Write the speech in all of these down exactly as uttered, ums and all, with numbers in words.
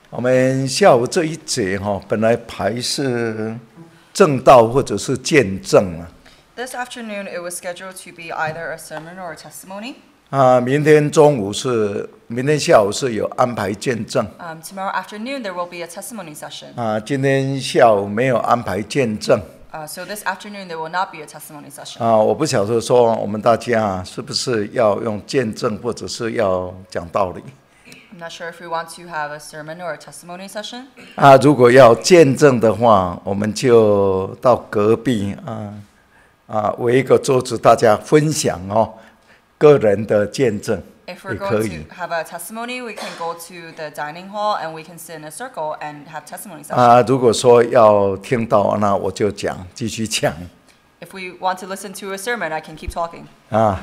我们下午这一节哈，本来排是正道或者是见证啊。 This afternoon, it was scheduled to be either a sermon or a testimony. 啊，明天中午是，明天下午是有安排见证。 Um, tomorrow afternoon, there will be a testimony session. 啊，今天下午没有安排见证。 Uh, so this afternoon, there will not be a testimony session. 啊，我不晓得说我们大家是不是要用见证，或者是要讲道理。 I'm not sure if we want to have a sermon or a testimony session. 啊，如果要见证的话，我们就到隔壁啊啊围一个桌子，大家分享哦个人的见证 If 也 we're 可 going 以。 to have a testimony, we can go to the dining hall and we can sit in a circle and have testimony session. 啊，如果说要听到，那我就讲，继续讲 If we want to listen to a sermon, I can keep talking. 啊。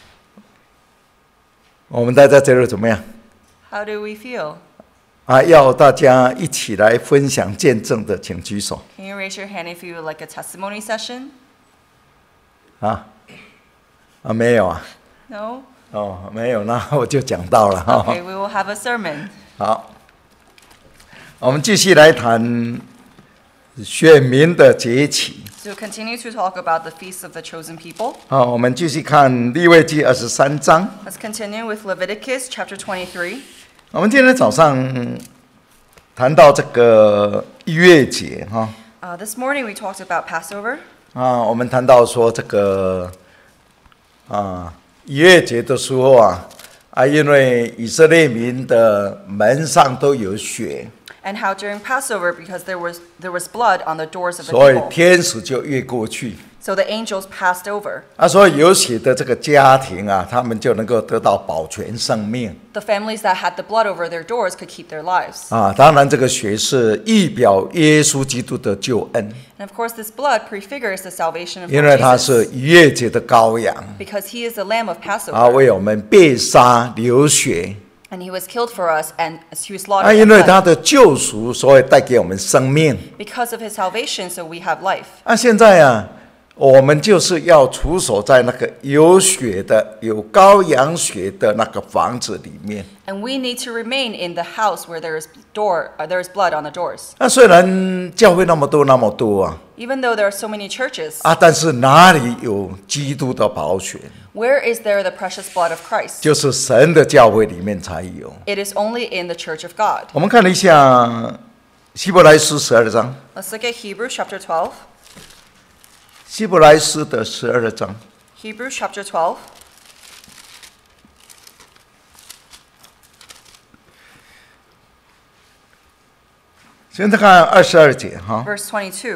我们待在这里怎么样？ How do we feel? 啊，要大家一起来分享见证的，请举手 Can you raise your hand if you would like a testimony session? 啊。啊，没有啊。 No? 哦，没有，那我就讲到了哈。 Okay, we will have a sermon. 好，我们继续来谈选民的节期。 So continue to talk about the feast of the chosen people. 好，我们继续看利未记二十三章。 Let's continue with Leviticus chapter twenty-three. 我们今天早上谈到这个逾越节哈。 Uh, this morning we talked about Passover. 啊，我们谈到说这个啊逾越节的时候啊，啊，因为以色列民的门上都有血， And how during Passover, because there was there was blood on the doors of the 所以 people, 天使就越过去。 so the angels passed over. 啊，所以有血的这个家庭啊，他们就能够得到保全生命 The families that had the blood over their doors could keep their lives. 啊。当然，这个血是预表耶稣基督的救恩， And of course, this blood prefigures the salvation of 因为他是 Jesus, 逾越节的羔羊 because he is the Lamb of 啊， Passover, 为我们被杀流血 and he was killed for us, and he was slaughtered 啊，因 and 为 bled. 他的救赎，所以带给我们生命 Because of his salvation, so we have life. 啊。现在啊，我们就是要处守在那个有血的、有羔羊血的那个房子里面。 And we need to remain in the house where there is door, uh, there is blood on the doors. 那虽然教会那么多那么多啊 Even though there are so many churches, 啊，但是哪里有基督的宝血？ where is there the precious blood of Christ? 就是神的教会里面才有。 It is only in the church of God. 我们看了一下希伯来书十二章， Let's look at Hebrews chapter twelve. 希伯来书的十二章， Hebrews chapter twelve. 现在看二十二节哈， Verse twenty-two.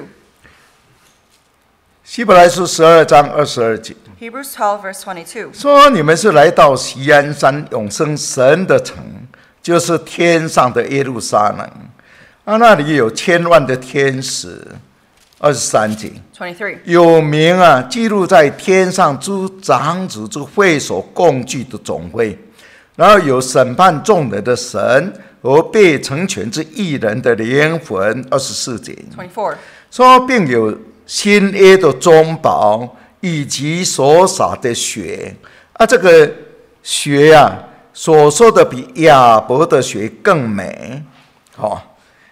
希伯来书十二章二十二节 Hebrews twelve, verse twenty-two. 说：“你们是来到锡安山永生神的城，就是天上的耶路撒冷啊，那里有千万的天使。”二十三节。 twenty-three. 有名啊，记录在天上诸长子之会所共聚的总会，然后有审判众人的神和被成全之义人的灵魂。二十四节 twenty-four. 说，并有新约的中保以及所洒的血啊，这个血啊，所说的比亚伯的血更美，好、哦。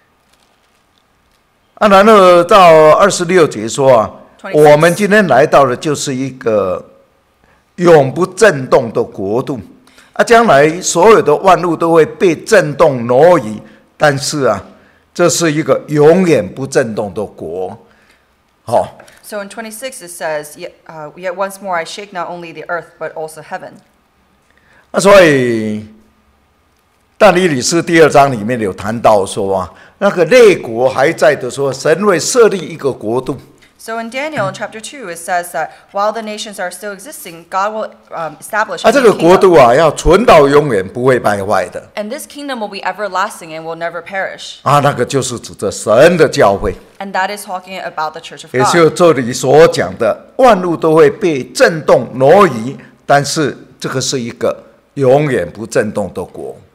啊，然后到二十六节说啊，我们今天来到的就是一个永不震动的国度啊，将来所有的万物都会被震动挪移，但是啊，这是一个永远不震动的国，好、哦。 So in twenty-six it says, yet, uh, yet once more I shake not only the earth but also heaven. 啊，所以但以理书第二章里面有谈到说啊，那个列国还在的时候，神会设立一个国度。 So in Daniel in chapter two it says that while the nations are still existing, God will um, establish 啊， a 这 new 个国 kingdom. 度啊，要存到永远，不会败坏的。 And this kingdom will be everlasting and will never perish. 啊，那个就是指着神的教会， And that is talking about the church of 也就 God. 这里所讲的，万物都会被震动挪移，但是这个是一个永远不震动的国。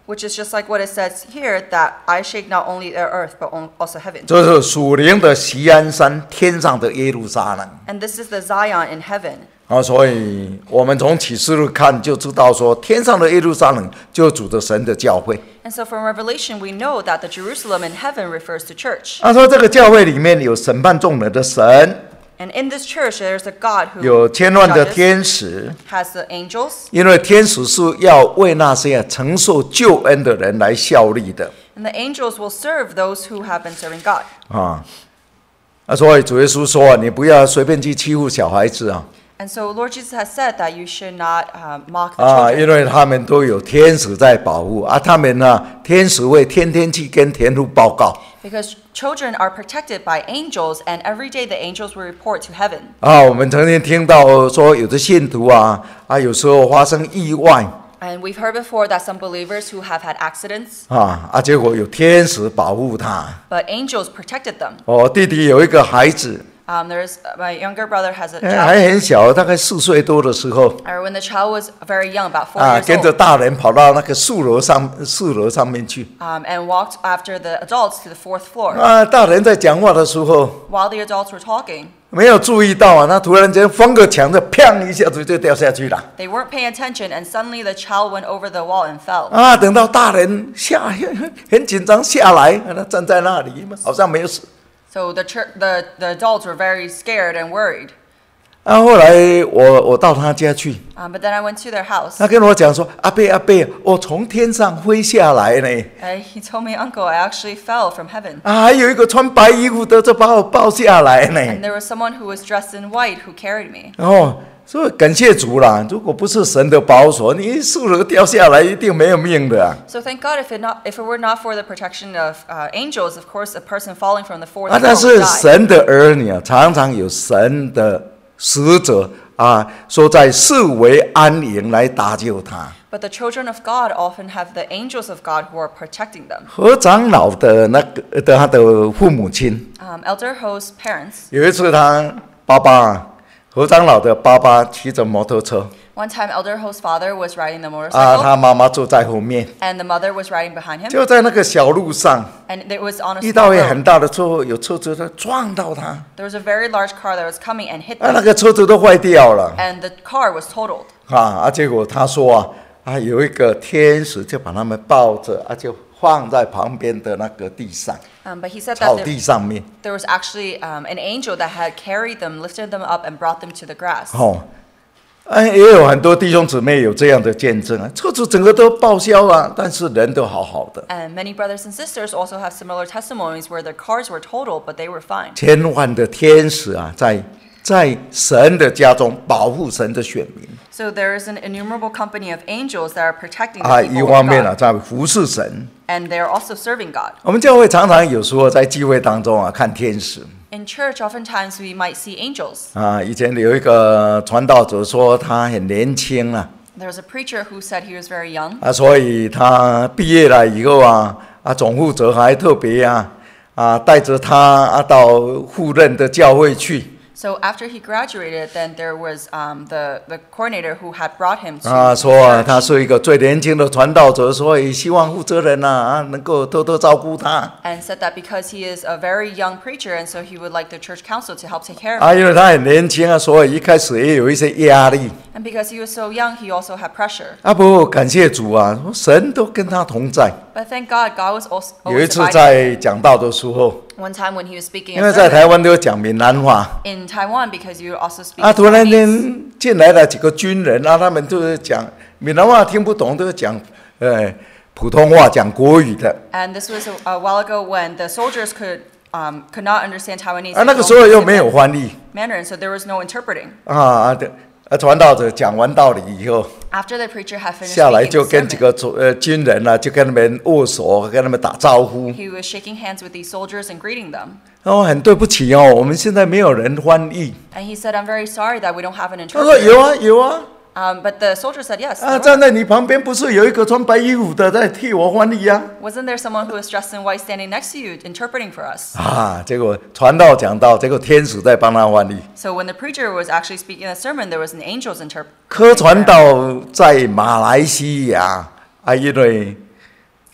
which is just like what it says here, that I shake not only the earth but also heaven. 这是属灵的锡安山，天上的耶路撒冷。 And this is the Zion in heaven. 啊，所以我们从启示录看就知道说，天上的耶路撒冷就主着神的教会。 And so from Revelation we know that the Jerusalem in heaven refers to church. 他说这个教会里面有审判众人的神。 And in this church, there's a God who 有千万的天使 has the angels. 因为天使是要为那些承受救恩的人来效力的。 And the angels will serve those who have been serving God. 啊，啊，所以主耶稣说，你不要随便去欺负小孩子啊。 And so Lord Jesus has said that you should not uh, mock the 啊， children. 因为他们都有天使在保护啊，他们呢，天使会天天去跟天父报告。 Because children are protected by angels, and every day the angels will report to heaven. 啊，我们曾经听到说，有的信徒啊，啊，有时候发生意外。 And we've heard before that some believers who have had accidents, 啊啊，结果有天使保护他。 but angels protected them. 哦，弟弟有一个孩子， Um, there's my younger brother has a 哎还 child, 很小，大概四岁多的时候。 or when the child was very young, about four 啊， years 跟着 old, 大人跑到那个树楼上，树楼上面去。 um, and walked after the adults to the fourth floor. 啊，大人在讲话的时候， While the adults were talking, 没有注意到啊，他突然间翻个墙，就砰一下子就掉下去了。 they weren't paying attention, and suddenly the child went over the wall and fell. 啊，等到大人下很紧张下来，他站在那里，好像没有死。 So the, chur- the the adults were very scared and worried. 啊，后来我我到他家去， Um, but then I went to their house, 他跟我讲说：“阿伯阿伯，我从天上飞下来呢。 and he told me, Uncle, I actually fell from heaven. 啊，还有一个穿白衣服的就把我抱下来 And 呢。 there was someone who was dressed in white who carried me. 哦，所以感谢主啦！如果不是神的保守，你树楼掉下来一定没有命的啊。 So thank God, if it not if it were not for the protection of uh, angels, of course, a person falling from the fourth 啊， floor 但 would 是 die. 神的儿女啊，常常有神的使者啊，说在四围安营来搭救他。 But the children of God often have the angels of God who are protecting them. 何长老的那个的他的父母亲， Um, Elder Ho's parents, 有一次他爸爸，何长老的爸爸骑着摩托车 one time Elder Ho's father was riding the 啊， motorcycle, 他妈妈坐在后面， and the mother was riding behind him. 就在那个小路上 And it was on a 遇到 small 一 road. 很大的车，有车子在撞到他， There was a very large car that was coming and hit 啊，那 them, 个车子都坏掉了 and the car was totaled. 啊啊！结果他说啊啊，有一个天使就把他们抱着啊，就放在旁边的那个地上， Um, but he said 草 that 地 there, 上面。 there was actually um, an angel that had carried them, lifted them up, and brought them to the grass. 哦，哎，也有很多弟兄姊妹有这样的见证啊，车子整个都报销了，但是人都好好的。 And many brothers and sisters also have similar testimonies where their cars were totaled, but they were fine. 千万的天使啊，在在神的家中保护神的选民 So there is an innumerable company of angels that are protecting 啊， the 一 people 方 of 面啊， God, 在服侍神。 and they are also serving God. 我们教会常常有时候在聚会当中啊，看天使 In church, oftentimes we might see angels. 啊。以前有一个传道者说他很年轻啊， There was a preacher who said he was very young, 啊，所以他毕业了以后啊，啊，总负责还特别啊啊带着他啊到赴任的教会去。 so after he graduated, then there was um, the, the coordinator who had brought him to 啊， the 说啊， church, 他是一个最年轻的传道者，所以希望负责人呐啊能够多多照顾他 and said that because he is a very young preacher, and so he would like the church council to help take care of 啊， him. 因为他很年轻啊，所以一开始也有一些压力 And because he was so young, he also had pressure. 啊。不过感谢主啊，神都跟他同在。 But thank God, God was also 有一 always 次 abiding. 在讲道的时候， One time when he was speaking 因 in 为在 sermon 台湾都讲闽南话 in Taiwan, because you also speak 啊，突然 Taiwanese. 间进来了几个军人啊，他们就是讲闽南话听不懂，都是讲呃普通话，讲国语的 And this was a, a while ago when the soldiers could um, could not understand Taiwanese. 啊， They 那个 could 时候 only 又 speak 没有翻译 Mandarin, so there was no interpreting. 啊啊的。啊，传道者讲完道理以后， After the preacher had finished 下来 speaking 就 the 跟几 sermon, 个主呃军人啊，就跟他们握手，跟他们打招呼。 he was shaking hands with these soldiers and greeting them. 然后很对不起哦，我们现在没有人翻译。 And he said, "I'm very sorry that we don't have an 他说 interpreter." 有啊有啊， Um, but the soldier said, "Yes." 啊 there 站在你旁边不是有一个穿白衣服的在替我翻译啊？ was. Wasn't there someone who was dressed in white standing next to you interpreting for us? 啊，结果传道讲道，结果天使在帮他翻译。 So when the preacher was actually speaking the sermon, there was an angel's interpreter. 科传道在马来西亚啊，因为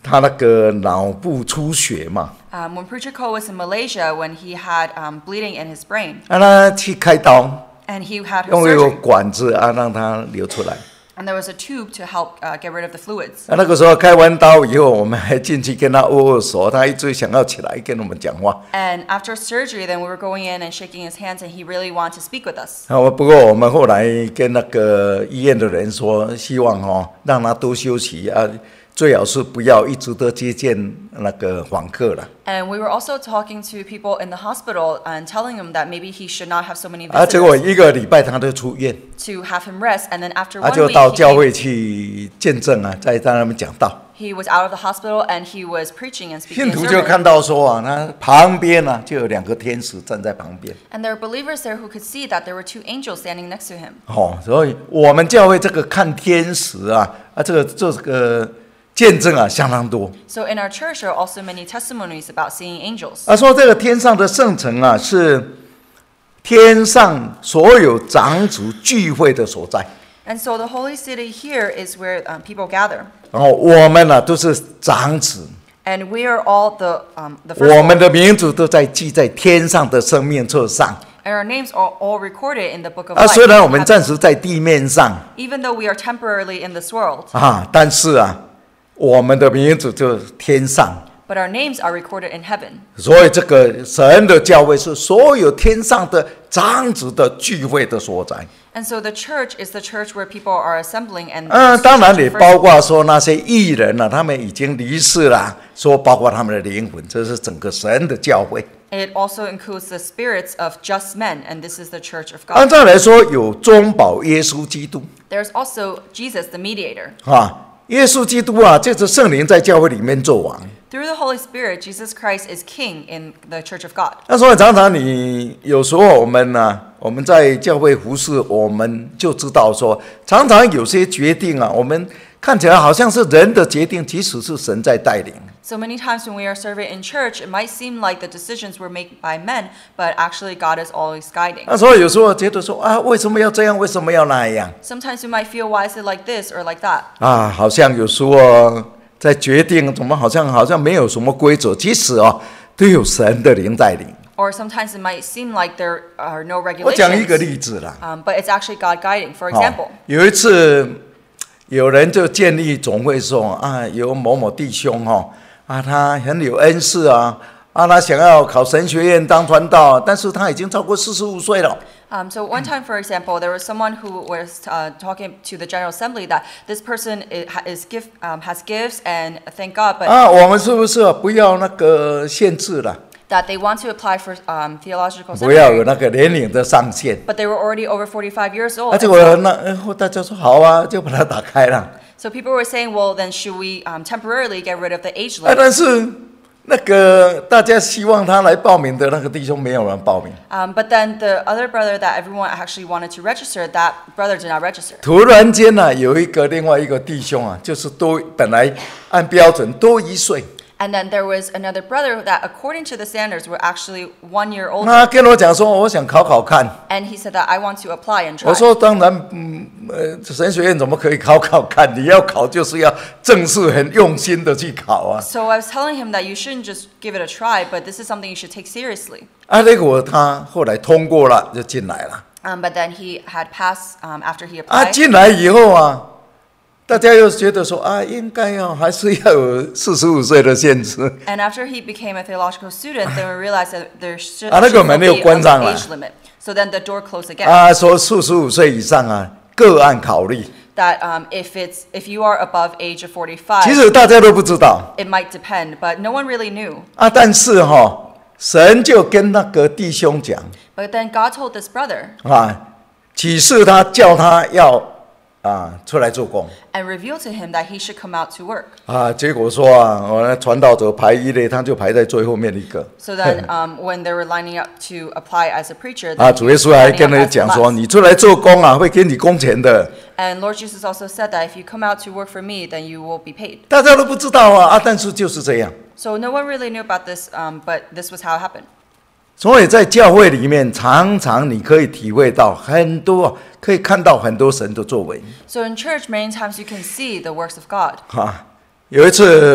他那个脑部出血嘛， Um, when Preacher Cole was in Malaysia, when he had um, bleeding in his brain, 啊，他去开刀， and he had 用 his 一个 surgery, 管子啊让它流出来。 and there was a tube to help uh, get rid of the fluids. 啊，那个时候开完刀以后，我们还进去跟他握握手，他一直想要起来跟我们讲话。 And after surgery, then we were going in and shaking his hands, and he really wanted to speak with us. 啊，不过我们后来跟那个医院的人说，希望哦让他多休息啊，最好是不要一直都接见那个访客了。 And we were also talking to people in the hospital and telling them that maybe he should not have so many 啊，结果 visitors 一个礼拜他就出院， to have him rest. And then after 他 one 就 week, 到 he 教 came- 会去见证啊，在在他们讲道。 he was out of the hospital and he was preaching and speaking 信 a 徒就 sermon. 看到说啊，他旁边啊就有两个天使站在旁边。 And there were believers there who could see that there were two angels standing next to him. 哦，所以我们教会这个看天使啊，啊，这个这个见证啊相当多。 So in our church, there are also many testimonies about seeing angels. 啊，说这个天上的圣城啊，是天上所有长子聚会的所在。 And so the holy city here is where um, people gather. 然后我们呢、啊、都是长子， And we are all the, um, the 我们 firstborn. 的名字都在记在天上的生命册上。 And our names are all recorded in the book of 啊， life. 虽然我 in 们 heaven. 暂时在地面上 Even though we are temporarily in this world, 啊，但是啊，我们的名字就天上。 but our names are recorded in heaven. 所以这个神的教会是所有天上的长子的聚会的所在。 And so the church is the church where people are assembling and 嗯，当然也 first- 包括说那些艺人呢、啊，他们已经离世了，说包括他们的灵魂，这是整个神的教会。 it also includes the spirits of just men, and this is the church of 按 God. 照来说，有中保耶稣基督 There's also Jesus, the mediator. 啊，耶稣基督啊，这是圣灵在教会里面做王。 Through the Holy Spirit, Jesus Christ is king in the church of God. 那所以常常你有时候我们呢、啊，我们在教会服侍，我们就知道说，常常有些决定啊，我们看起来好像是人的决定，其实是神在带领。 So many times when we are serving in church, it might seem like the decisions were made by men, but actually God is always guiding. 那所以有时候觉得说啊，为什么要这样？为什么要那样？ Sometimes you might feel, why is it like this or like that? 啊，好像有时候在决定，怎么好像好像没有什么规则，其实啊，都有神的灵带领。 Or sometimes it might seem like there are no 我讲一个 regulations, 例子啦。 um, but it's actually God guiding. For 好 example, 有一次有人就建议总会说啊，有某某弟兄哈、啊，他很有恩赐啊，啊，他想要考神学院当传道，但是他已经超过四十五岁了。 Um, so one time, for example, there was someone who was uh, talking to the General Assembly that this person is, is gift, um, has gifts, and thank God, but 啊，我们是不是不要那个限制了？ that they want to apply for um, theological 不要有 seminary, 那个年龄的上限。 but they were already over forty-five years old. 啊，结 and 果 so, 那呃大家说好啊，就把它打开了。 so people were saying, well, then should we um, temporarily get rid of the age 啊， limit? 但是那个大家希望他来报名的那个弟兄没有人报名。 Um, but then the other brother that everyone actually wanted to register, that brother did not register. 突然间呢、啊，有一个另外一个弟兄啊，就是多本来按标准多一岁， And then there was another brother that, according to the standards, were actually one year older. 他跟我讲说，我想考考看。 And he said that I want to apply and 我 try. 说当然，嗯，呃，神学院怎么可以考考看？你要考就是要正式很用心的去考啊。 So I was telling him that you shouldn't just give it a try, but this is something you should take seriously. 啊，结果他后来通过了，就进来了。 Um, but then he had passed um, after he 啊， applied. 进来以后啊，大家又觉得说啊，应该要还是要有四十五岁的限制。 And after he became a theological student, then we realized that there should, 啊，那个 should 门 be 又 an 关上了。 age limit. So then the door closed again. 啊，说四十五岁以上啊，个案考虑。 that um, if it's if you are above age of 其 forty-five, 实大家都不知道 it might depend, but no one really knew. 啊，但是哈、哦，神就跟那个弟兄讲 But then God told this brother 啊，启示他叫他要啊出来做工 and revealed to him that he should come out to work. 啊，结果说啊，我那传道者排一类，他就排在最后面一个。 So then, um, when they were lining up to apply as a preacher, 啊， then 主 he 耶 was 稣还 lining 跟 up 他 as the 讲说， last. 你出来做工啊，会给你工钱的。 And Lord Jesus also said that if you come out to work for me, then you will be paid. 大家都不知道啊，啊，但是就是这样。 So no one really knew about this, um, but this was how it happened. 所以在教会里面，常常你可以体会到很多，可以看到很多神的作为。 So in church, many times you can see the works of God. 啊，有一次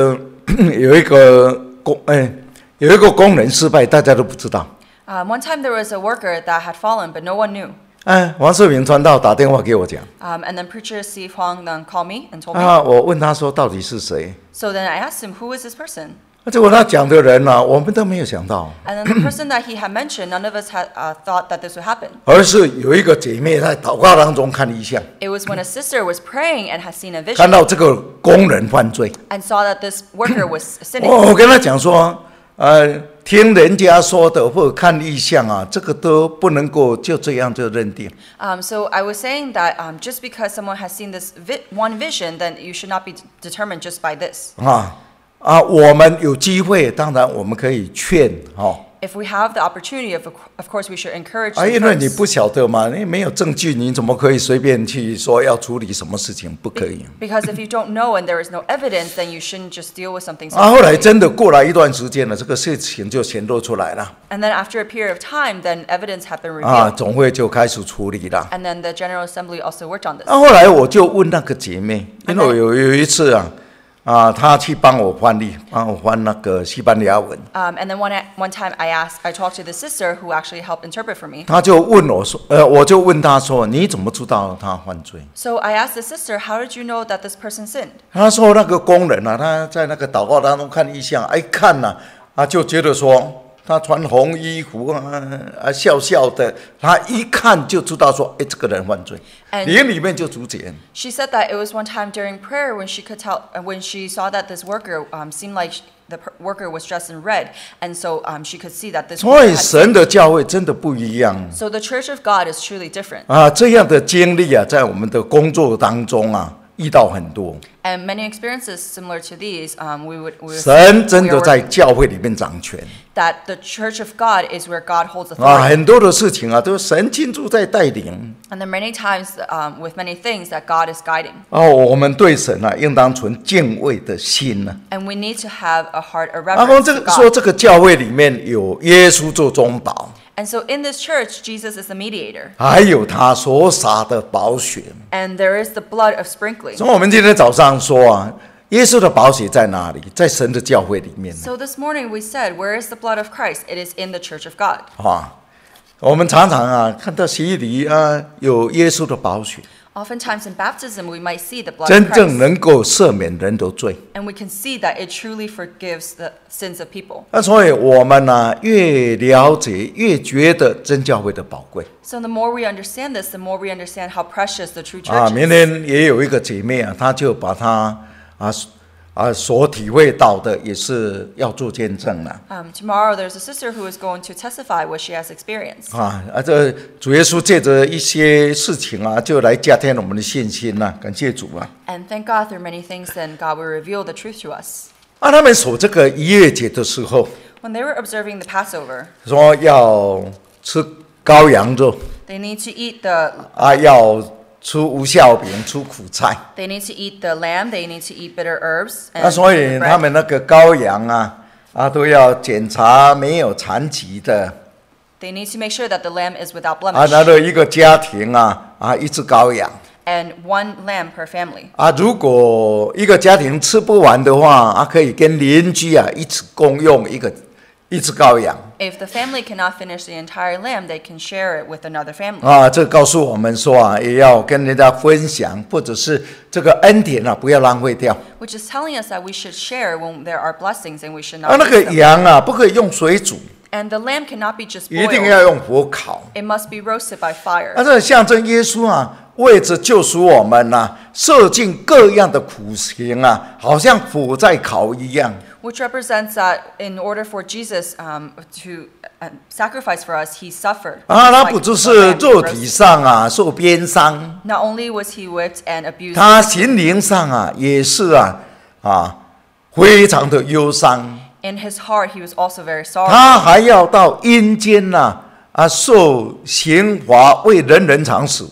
有一个工哎，有一个工人失败，大家都不知道。 Um, one time there was a worker that had fallen, but no one knew. 哎，王世明传道打电话给我讲。 Um, and then preacher Steve Huang then called me and told me. 啊，我问他说到底是谁？ So then I asked him, who is this person? 结果他讲的人呢、啊，我们都没有想到。 And then the person that he had mentioned, none of us had uh, thought that this would happen. 而是有一个姐妹在祷告当中看异象， It was when a sister was praying and had seen a 看 vision 到这个工人犯罪。 and saw that this worker was sinning. 我我跟他讲说，呃，听人家说的或者看异象啊，这个都不能够就这样就认定。 Um, so I was saying that um, just because someone has seen this vi- one vision, then you should not be d- determined just by this. 啊啊，我们有机会，当然我们可以劝哦。 If we have the opportunity, of, of course, we should encourage 啊， them 因为你 first. 不晓得嘛，你没有证据，你怎么可以随便去说要处理什么事情？不可以。 Because if you don't know and there is no evidence, then you shouldn't just deal with something. 啊，后来 So 真的过了一段时间了，这个事情就显露出来了。 and then after a period of time, then evidence had been 啊， revealed. 总会就开始处理了。 And then the General Assembly also worked on this. 那、啊、后来我就问那个姐妹，因为我有有一次啊，啊，她去帮我翻译，帮我翻那个西班牙文。 Um, and then one, one time I asked, I talked to the sister who actually helped interpret for me. 她就问我说，呃，我就问她说，你怎么知道她犯罪？ So I asked the sister, how did you know that this person sinned? 她说那个工人啊，他在那个祷告当中看异象，一看呐、啊，啊就觉得说。他穿红衣服啊，啊笑笑的，他一看就知道说，哎，这个人犯罪， And 脸里面就逐渐。 She said that it was one time during prayer when she could tell, uh, when she saw that this worker um, seemed like sh- the per- worker was dressed in red, and so um, she could see that this. 所 worker 以 had 神的教会真的不一样 So the Church of God is truly different, 啊！这样的经历啊，在我们的工作当中啊，遇到很多。 and many experiences similar to these, um, we would. We would 神真 we 的 are 在教会里面掌权 that the Church of God is where God holds 啊， authority, 很多的事情啊，都是神亲自在带领 and then many times um, with many things that God is guiding, 哦。我们对神啊，应当存敬畏的心呢、 and we need to have a heart of 啊。然后 reverence 这 to 个说 God. 这个教会里面有耶稣做中保， And so in this church, Jesus is the mediator, 还有他所洒的宝血。 and there is the blood of sprinkling. 所以我们今天早上说啊，耶稣的宝血在哪里？在神的教会里面呢 So this morning we said, where is the blood of Christ? It is in the Church of God. 啊。我们常常啊看到洗礼啊，有耶稣的宝血， Oftentimes in baptism, we might see the blood 真 of 正 Christ, 能够赦免人的罪。 and we can see that it truly forgives the sins of people. 那所以我们呢、越了解越觉得真教会的宝贵 So the more we understand this, the more we understand how precious the true 啊。 church 明 is. 天也有一个姐妹啊，她就把她啊啊所体会到的，也是要做见证了 Um, tomorrow, there's a sister who is going to testify what she has experienced. 啊啊！这主耶稣借着一些事情啊，就来加添我们的信心呐、感谢主啊！ And thank God through many things, then God will reveal the truth to us. 啊，他们守这个逾越节的时候， When they were observing the Passover, 说要吃羔羊肉 they need to eat the 啊，要出无酵饼，出苦菜。 they need to eat the lamb, they need to eat bitter herbs, 那 and 所以 the 他 bread. 们那个羔羊啊啊都要检查没有残疾的 They need to make sure that the lamb is without 啊， blemish, 那个一个家庭啊啊一只羔羊 and one lamb per family. 啊，如果一个家庭吃不完的话啊，可以跟邻居啊一起共用一个一只羔羊 If the family cannot finish the entire lamb, they can share it with another family. 啊，这告诉我们说啊，也要跟人家分享，或者是这个恩典啊，不要浪费掉 Which is telling us that we should share when there are blessings and we should 啊。 not 那个 waste them. 羊啊，不可以用水煮， And the lamb cannot be just 一定 boiled. 要用火烤。 It must be roasted by fire. 啊，这象征耶稣啊，为着救赎我们呐、啊，受尽各样的苦刑啊，好像火在烤一样。 Which represents that in order for Jesus um, to uh, sacrifice for us, he suffered. 啊，他 Like 不只 the 是 lamb 肉 roasted. 体上啊受鞭伤， Not only was he whipped and abused, 他心灵上啊也是啊啊非常的忧伤。 in his heart he was also very sorrowful. 他还要到阴间呐啊受刑罚，为人人尝死味。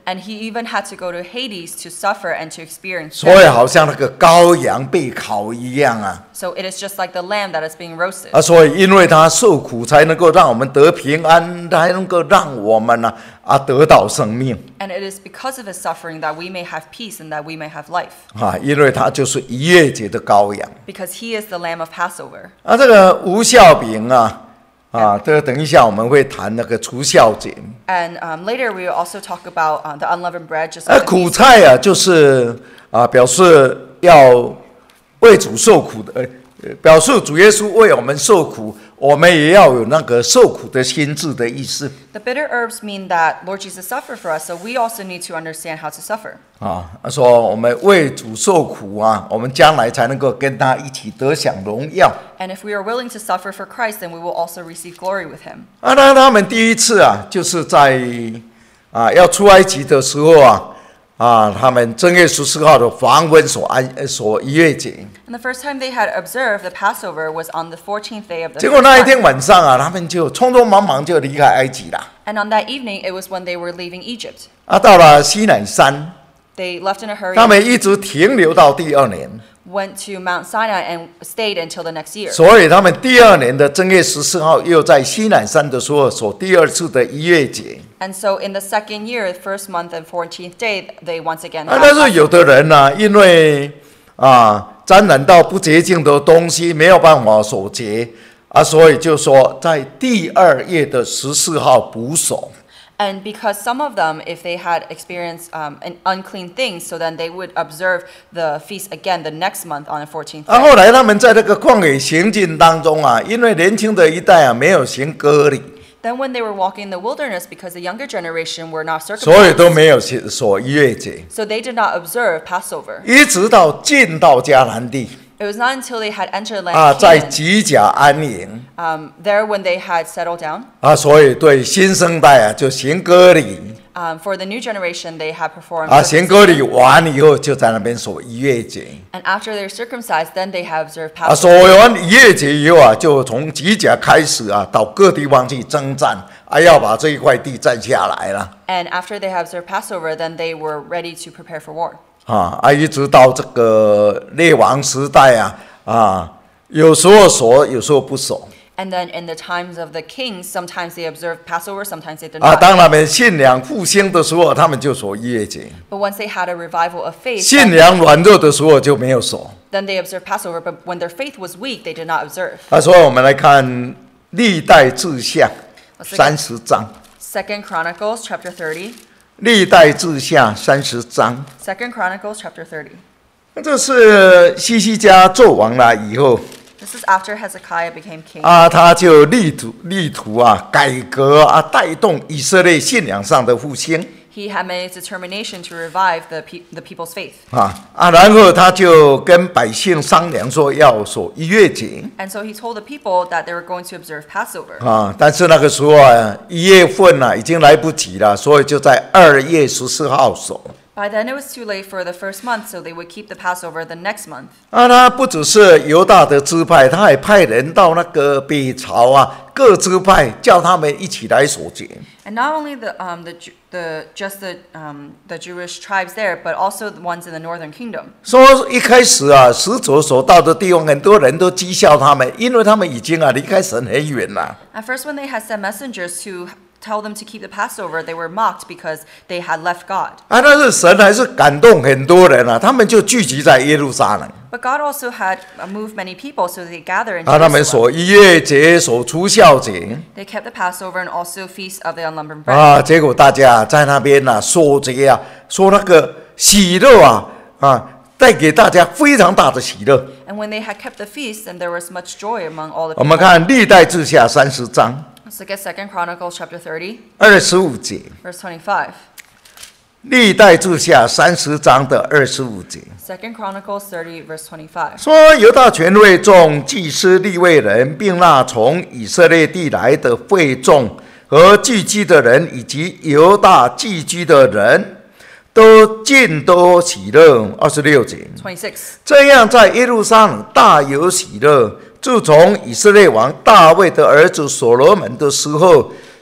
And he even had to go to Hades to suffer and to experience 所以 death. 好像那个羔羊被烤一样啊。 So it is just like the lamb that is being roasted. 啊，所以因为他受苦，才能够让我们得平安，才能够让我们呢 啊得到生命 And it is because of his suffering that we may have peace and that we may have life. 啊，因为他就是逾越节的羔羊 Because he is the lamb of Passover. 啊。这个无酵饼啊啊，这个等一下我们会谈那个除酵节。 And um, later we will also talk about uh, the unleavened bread. Just 而 like the 苦 feast. 菜啊，就是啊表示要为主受苦的，呃，表示主耶稣为我们受苦，我们也要有那个受苦的心志的意思 The bitter herbs mean that Lord Jesus suffered for us, so we also need to understand how to suffer. 啊。说我们为主受苦啊，我们将来才能够跟他一起得享荣耀 And if we are willing to suffer for Christ, then we will also receive glory with him. 啊。那他们第一次啊，就是在啊要出埃及的时候啊。 啊，他们正月十四号的黄昏所安呃所逾越节， And the first time they had observed the Passover was on the fourteenth day of the 结果 first 那一 month. 天晚上啊，他们就匆匆忙忙就离开埃及了。 And on that evening, it was when they were leaving Egypt. 啊，到了西乃山， They left in a hurry, 他们一直停留到第二年， went to Mount Sinai, and stayed until the next year. 所以他们第二年的正月十四号又在西乃山的时候所第二次的逾越节。 And so in the second year, first month and fourteenth day, they once again 啊， had 但是有 Passover. 的人呢、因为啊沾染到不洁净的东西，没有办法守节啊，所以就说在第二月的十四号补守。 And because some of them, if they had experienced um, an unclean things, so then they would observe the feast again the next month on the fourteenth 啊， day. 后来他们在这个旷野行进当中啊，因为年轻的一代啊没有行割礼， Then when they were walking in the wilderness, because the younger generation were not 所以 circumcised, 都没有所逾越节， so they did not observe Passover. 一直到进到迦南地 It was not until they had entered 啊， land 在 Canaan, 吉甲安营 um, there when they had settled down. 啊，所以对新生代啊就行割礼 Um, for the new generation, they had performed 啊，行割礼 circumcision. 完以后就在那边守逾越节 And after they're circumcised, then they have observed 啊，守 Passover. 完逾越节以后啊，就从吉甲开始啊，到各地方去征战啊，要把这一块地占下来了 And after they have observed Passover, then they were ready to prepare for war. 啊啊，一直到这个列王时代啊啊，有时候守，有时候不守 And then in the times of the kings, sometimes they observed Passover, sometimes they did 啊。 not. 当他们信仰复兴的时候，他们就守逾越节； But once they had a revival of faith, 信 then, 仰软弱的时候就没有守 then they observed Passover. But when their faith was weak, they did not observe. 啊。所以我们来看历代志下 Let's look 三 at 十章， Second Chronicles chapter thirty. 历代志下三十章， Second Chronicles chapter thirty. 这是西西家纣王了以后 This is after Hezekiah became king. 啊，他就力图力图啊改革啊，带动以色列信仰上的复兴 He had made a determination to revive the, pe- the people's faith. 啊啊，然后他就跟百姓商量说要守逾越节 And so he told the people that they were going to observe Passover. 啊，但是那个时候啊，一月份啊已经来不及了，所以就在二月十四号守 By then it was too late for the first month, so they would keep the Passover the next month. 啊。他不只是犹大的支派，他还派人到那个北朝啊各支派，叫他们一起来守节 And not only the um the Ju- the just the um the Jewish tribes there, but also the ones in the northern kingdom. 说一开始啊，使者所到的地方，很多人都讥笑他们，因为他们已经啊离开神很远了。 At first, when they had sent messengers to tell them to keep the Passover, they were mocked because they had left God. 啊，但是神还是感动很多人啊，他们就聚集在耶路撒冷 But God also had uh, moved many people, so they gathered in 啊，他们 Jerusalem. 守逾越节，守除酵节 They kept the Passover and also feast of the unleavened bread. 啊，结果大家在那边啊守节啊，说那个喜乐啊啊，带给大家非常大的喜乐。 And when they had kept the feast, then there was much joy among all the 我们 people. 看历代志下三十章 Let's look at Second Chronicles chapter thirty, 二十五节， verse twenty-five. 历代志下三十章的二十五节。 Second Chronicles thirty, verse twenty-five. 说犹大全会众、祭司、利未人，并那从以色列地来的会众和聚居的人，以及犹大寄居的人，都尽都喜乐。二十六节， twenty-six. 这样在耶路撒冷大有喜乐。自从以色列王大卫的儿子所罗门的时候，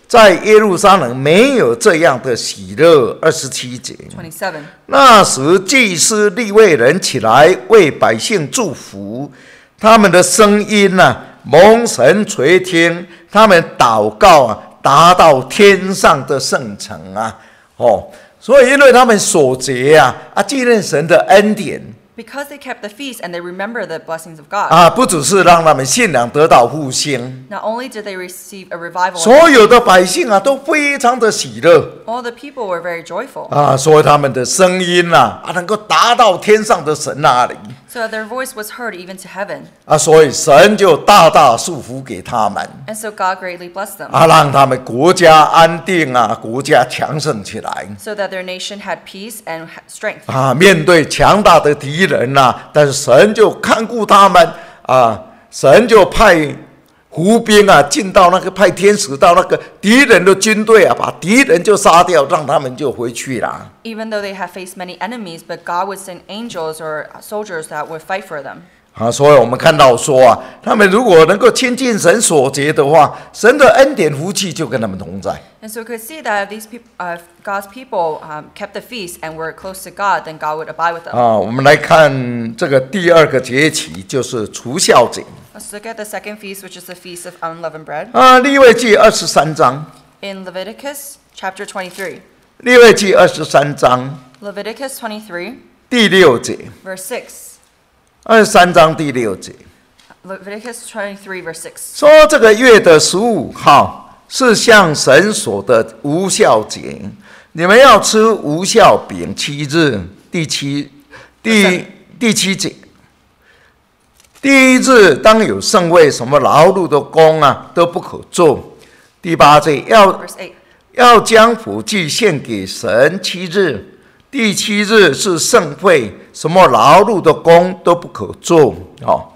在耶路撒冷没有这样的喜乐。二十七节， twenty-seven. 那时祭司利未人起来为百姓祝福，他们的声音啊蒙神垂听，他们祷告啊达到天上的圣城啊。哦，所以因为他们守节啊啊纪念神的恩典。 Because they kept the feast and they remember the blessings of God. 啊，不只是让他们信仰得到复兴， Not only did they receive a revival, 所有的百姓啊都非常的喜乐 all the people were very joyful. 啊，所以他们的声音啊啊能够达到天上的神那里 So that their voice was heard even to heaven. 啊，所以神就大大祝福给他们 And so God greatly blessed them. 啊，让他们国家安定啊，国家强盛起来 So that their nation had peace and ha- strength. 啊，面对强大的敌人呐、啊，但是神就看顾他们啊，神就派伏兵啊进到那个派天使到那个敌人的军队啊，把敌人就杀掉，让他们就回去了。 Even though they have faced many enemies, but God would send angels or soldiers that would fight for them. 啊，所以我们看到说啊，他们如果能够亲近神所结的话，神的恩典福气就跟他们同在。 And so we could see that if these people, uh, if God's people um, kept the feast and were close to God, then God would abide with them. 啊，我们来看这个第二个节期，就是除酵节。 Let's look at the second feast, which is the Feast of Unleavened Bread. 啊，利未记二十三章， In Leviticus chapter twenty-three. 利未记二十三章 Leviticus twenty-three, 第六节， verse six. 二十三章第六节。 Leviticus twenty-three, verse six. 说这个月的十五号是向神所的无酵节，你们要吃无酵饼七日。第七第第七节，第一日当有圣位，什么劳碌的工啊都不可做。第八节要 Verse eight. 要将火祭献给神七日。第七日是圣会，什么劳碌的工都不可做。哦。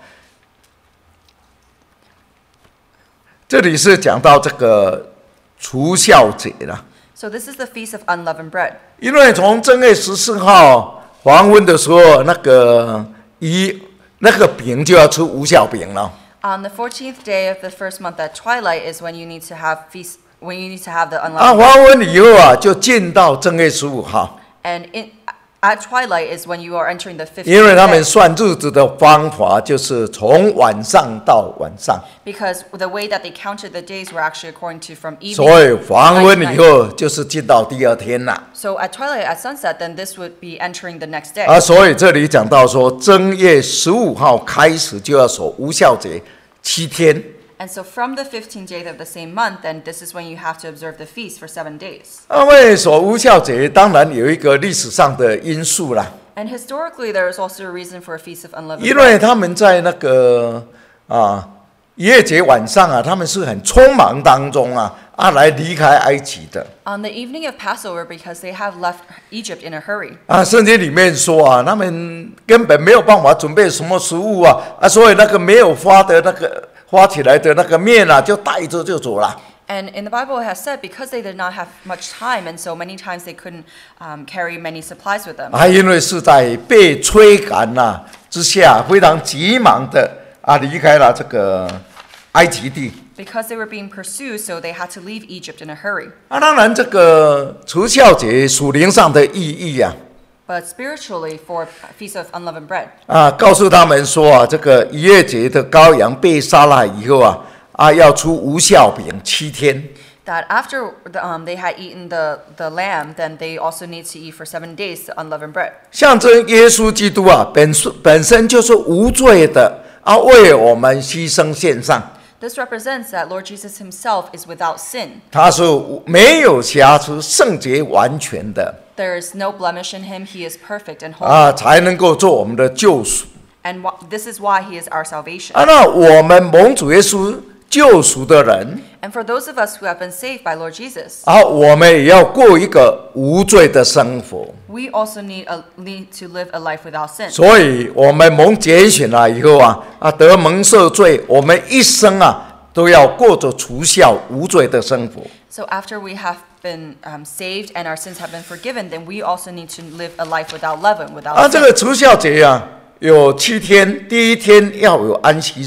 这里是讲到这个除酵节了， So this is the Feast of Unleavened Bread. 因为从正月十四号黄昏的时候，那个一那个饼就要吃无酵饼了。 On the fourteenth day of the first month at twilight is when you need to have feast, when you need to have the 啊， unleavened bread. 黄昏以后啊，就进到正月十五号， And in, at twilight is when you are entering the 15th 因为他们 day. 算日子的方法就是从晚上到晚上， Because the way that they counted the days were actually according to from evening 所以 to 黄昏 night. 以后就是进到第二天了。 So at twilight, at sunset, then this would be entering the next day. 啊，所以这里讲到说，正月十五号开始就要守无酵节七天。 And so from the fifteenth day of the same month, then this is when you have to observe the feast for seven days. 啊，为守无酵节，当然有一个历史上的因素啦， And historically, there is also a reason for a feast of unleavened 因 bread. 为他们在那个啊逾越节晚上啊，他们是很匆忙当中啊啊来离开埃及的 On the evening of Passover, because they have left Egypt in a hurry. 啊。圣经里面说啊，他们根本没有办法准备什么食物啊啊，所以那个没有发的那个发起来的那个面啊，就带着就走了。 And in the Bible, it has said because they did not have much time, and so many times they couldn't um, carry many supplies with them. 啊，因为是在被催赶呐、啊、之下，非常急忙的啊离开了这个埃及地。 Because they were being pursued, so they had to leave Egypt in a hurry. 啊，当然这个除酵节属灵上的意义啊， But spiritually, for Feast of Unleavened Bread, 啊，告诉他们说啊，这个逾越节的羔羊被杀了以后啊，啊要出无酵饼七天。 that after the, um, they had eaten the, the lamb, then they also need to eat for seven days the unleavened bread. 象征耶稣基督啊，本本身就是无罪的啊，为我们牺牲献上。 This represents that Lord Jesus himself is without sin. 他是没有瑕疵、圣洁、完全的 There is no blemish in him. He is perfect and holy. 啊，才能够做我们的救赎。 And wh- this is why he is our salvation. 啊，那我们蒙主耶稣救赎的人 And for those of us who have been saved by Lord Jesus, 啊，我们也要过一个无罪的生活。 we also need, a, need to live a life without sin. 所以，我们蒙拣选了以后啊，啊得蒙赦罪，我们一生啊都要过着除酵无罪的生活。 So after we have been um, saved and our sins have been forgiven, then we also need to live a life without leaven, without 啊，这 sin. 个除酵节啊，有七天，第一天要有安息日。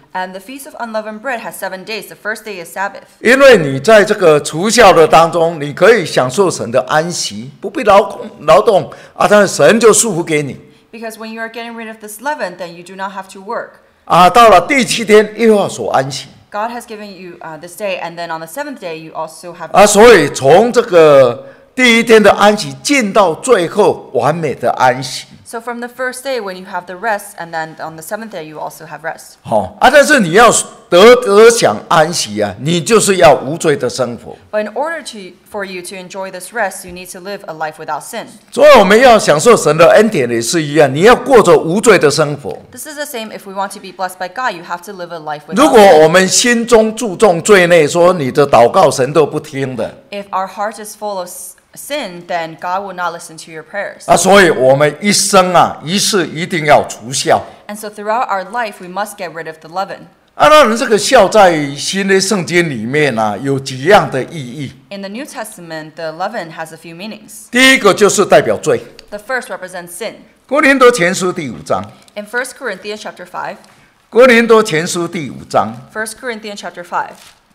And the Feast of Unleavened Bread has seven days. The first day is Sabbath. 因为你在这个除酵的当中，你可以享受神的安息，不必劳工劳动啊，但是神就束缚给你 Because when you are getting rid of this leaven, then you do not have to work. 啊。到了第七天，又要所安息 God has given you uh, this day, and then on the seventh day, you also have. 啊，所以从这个第一天的安息进到最后完美的安息。 So from the first day, when you have the rest, and then on the seventh day, you also have rest. 好啊，但是你要得得享安息啊，你就是要无罪的生活。 But in order to for you to enjoy this rest, you need to live a life without sin. 所以我们要享受神的恩典也是一样，你要过着无罪的生活。 This is the same. If we want to be blessed by God, you have to live a life 如 without 果 sin. 我们心中注重罪内，说你的祷告神都不听的 If our heart is full of sin, then God will not listen to your prayers. 啊，所以我们一生啊，一世一定要除孝 And so throughout our life, we must get rid of the leaven. 啊。当然，这个孝在新约圣经里面啊，有几样的意义。 In the New Testament, the leaven has a few meanings. 第一个就是代表罪， The first represents sin. 哥林多前书第五章， In First Corinthians chapter five, 哥林多前书第五章， First Corinthians chapter five,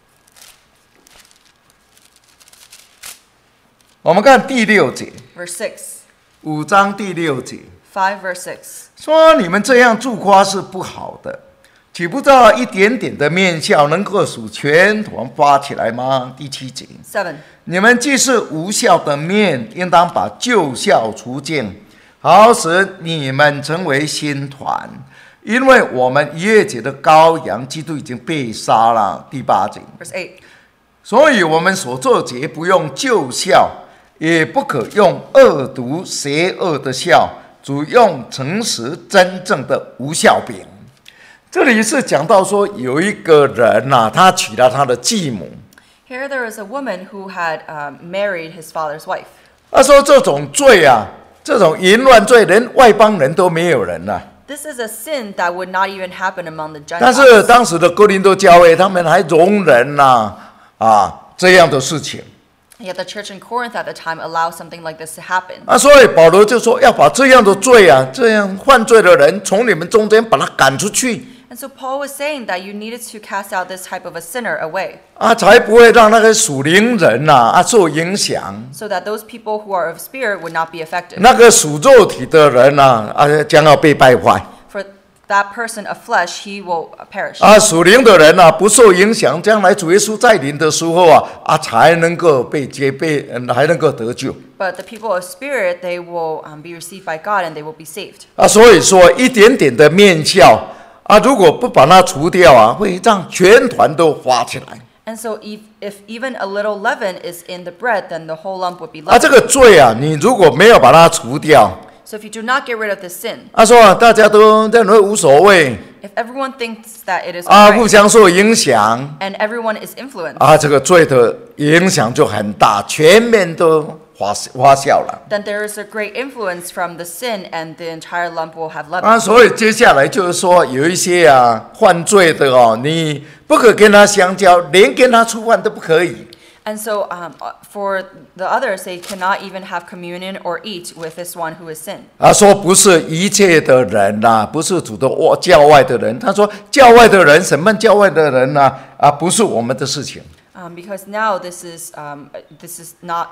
我们看第六节， verse six. 五章第六节。 five verse six. 说你们这样自夸是不好的，岂不知道一点点的面笑能够使全团发起来吗？第七节， seven. 你们既是无效的面，应当把旧效除尽，好使你们成为新团。因为我们逾越节的羔羊基督已经被杀了。第八节， Verse eight. 所以我们所做节不用旧效，也不可用恶毒邪恶的效，主用诚实真正的无效饼。这里是讲到说，有一个人呐、啊，他娶了他的继母。 Here there is a woman who had um, married his father's wife. 他说这种罪啊，这种淫乱罪，连外邦人都没有人呐、啊。 This is a sin that would not even happen among the 但 Gentiles. 是当时的哥林多教会，他们还容忍呐 啊, 啊这样的事情 Yet the church in Corinth at the time allowed something like this to happen. 啊，所以保罗就说要把这样的罪啊，这样犯罪的人从你们中间把他赶出去 And so Paul was saying that you needed to cast out this type of a sinner away, 啊，才不会让那个属灵人呐 啊, 啊受影响。 so that those people who are of spirit would not be affected. 那个属肉体的人呐 啊, 啊，将要被败坏 For that person of flesh, he will perish. 啊，属灵的人呐、啊、不受影响，将来主耶稣再临的时候啊啊，才能够被接被，嗯还能够得救 But the people of spirit, they will um, be received by God and they will be saved. 啊。所以说，一点点的面笑啊，如果不把它除掉啊，会让全团都发起来 And so if, if even a little leaven is in the bread, then the whole lump would be 啊。这 leavened. 个罪啊，你如果没有把它除掉， So if you do not get rid of this sin, 他说、啊、大家都认为无所谓 if everyone thinks that it is 啊， alright, 互相受影响 and everyone is influenced, 啊，这个罪的影响就很大，全面都发发酵了 then there is a great influence from the sin and the entire lump will have 啊。 leaven. 所以接下来就是说，有一些啊犯罪的哦，你不可跟他相交，连跟他吃饭都不可以。 And so um, for the others, they cannot even have communion or eat with this one who is sin. 他说不是一切的人呐、啊，不是主的教外的人。他说教外的人审判教外的人呐、啊，啊，不是我们的事情。 Um, because now this is, um, this is not,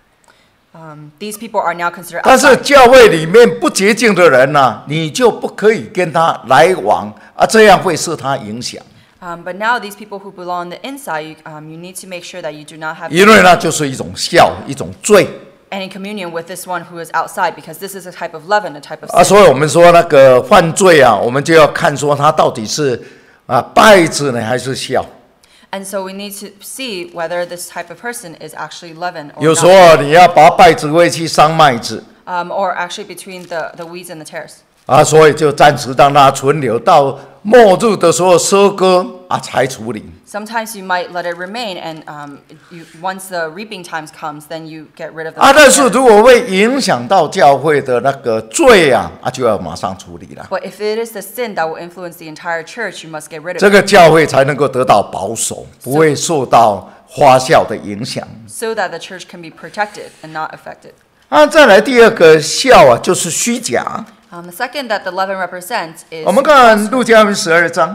um, these people are now considered 但是 outside. 教会里面不洁净的人呐、啊，你就不可以跟他来往啊，这样会受他影响。 Um, but now these people who belong on the inside, you, um, you need to make sure that you do not have 因为那就是一种笑，一种罪 any communion with this one who is outside, because this is a type of leaven, a type of 啊。 sin. 所以我们说那个犯罪啊，我们就要看说他到底是啊败子呢还是笑。 And so we need to see whether this type of person is actually leaven or 有时 not. 候你要拔稗子味去伤麦子 Um, or actually between the, the weeds and the tares. 啊，所以就暂时让它存留到末日的时候收割啊才处理。 Sometimes you might let it remain, and um, you, once the reaping times comes, then you get rid of the 啊，但是 tares. 如果会影响到教会的那个罪啊，啊就要马上处理了， But if it is the sin that will influence the entire church, you must get rid of 这 it, 个教会才能够得到保守，不会受到花酵的影响。 so that the church can be protected and not affected. 啊，再来第二个笑啊，就是虚假。 Um, the second that the leaven represents is 我们看路加福音十二章，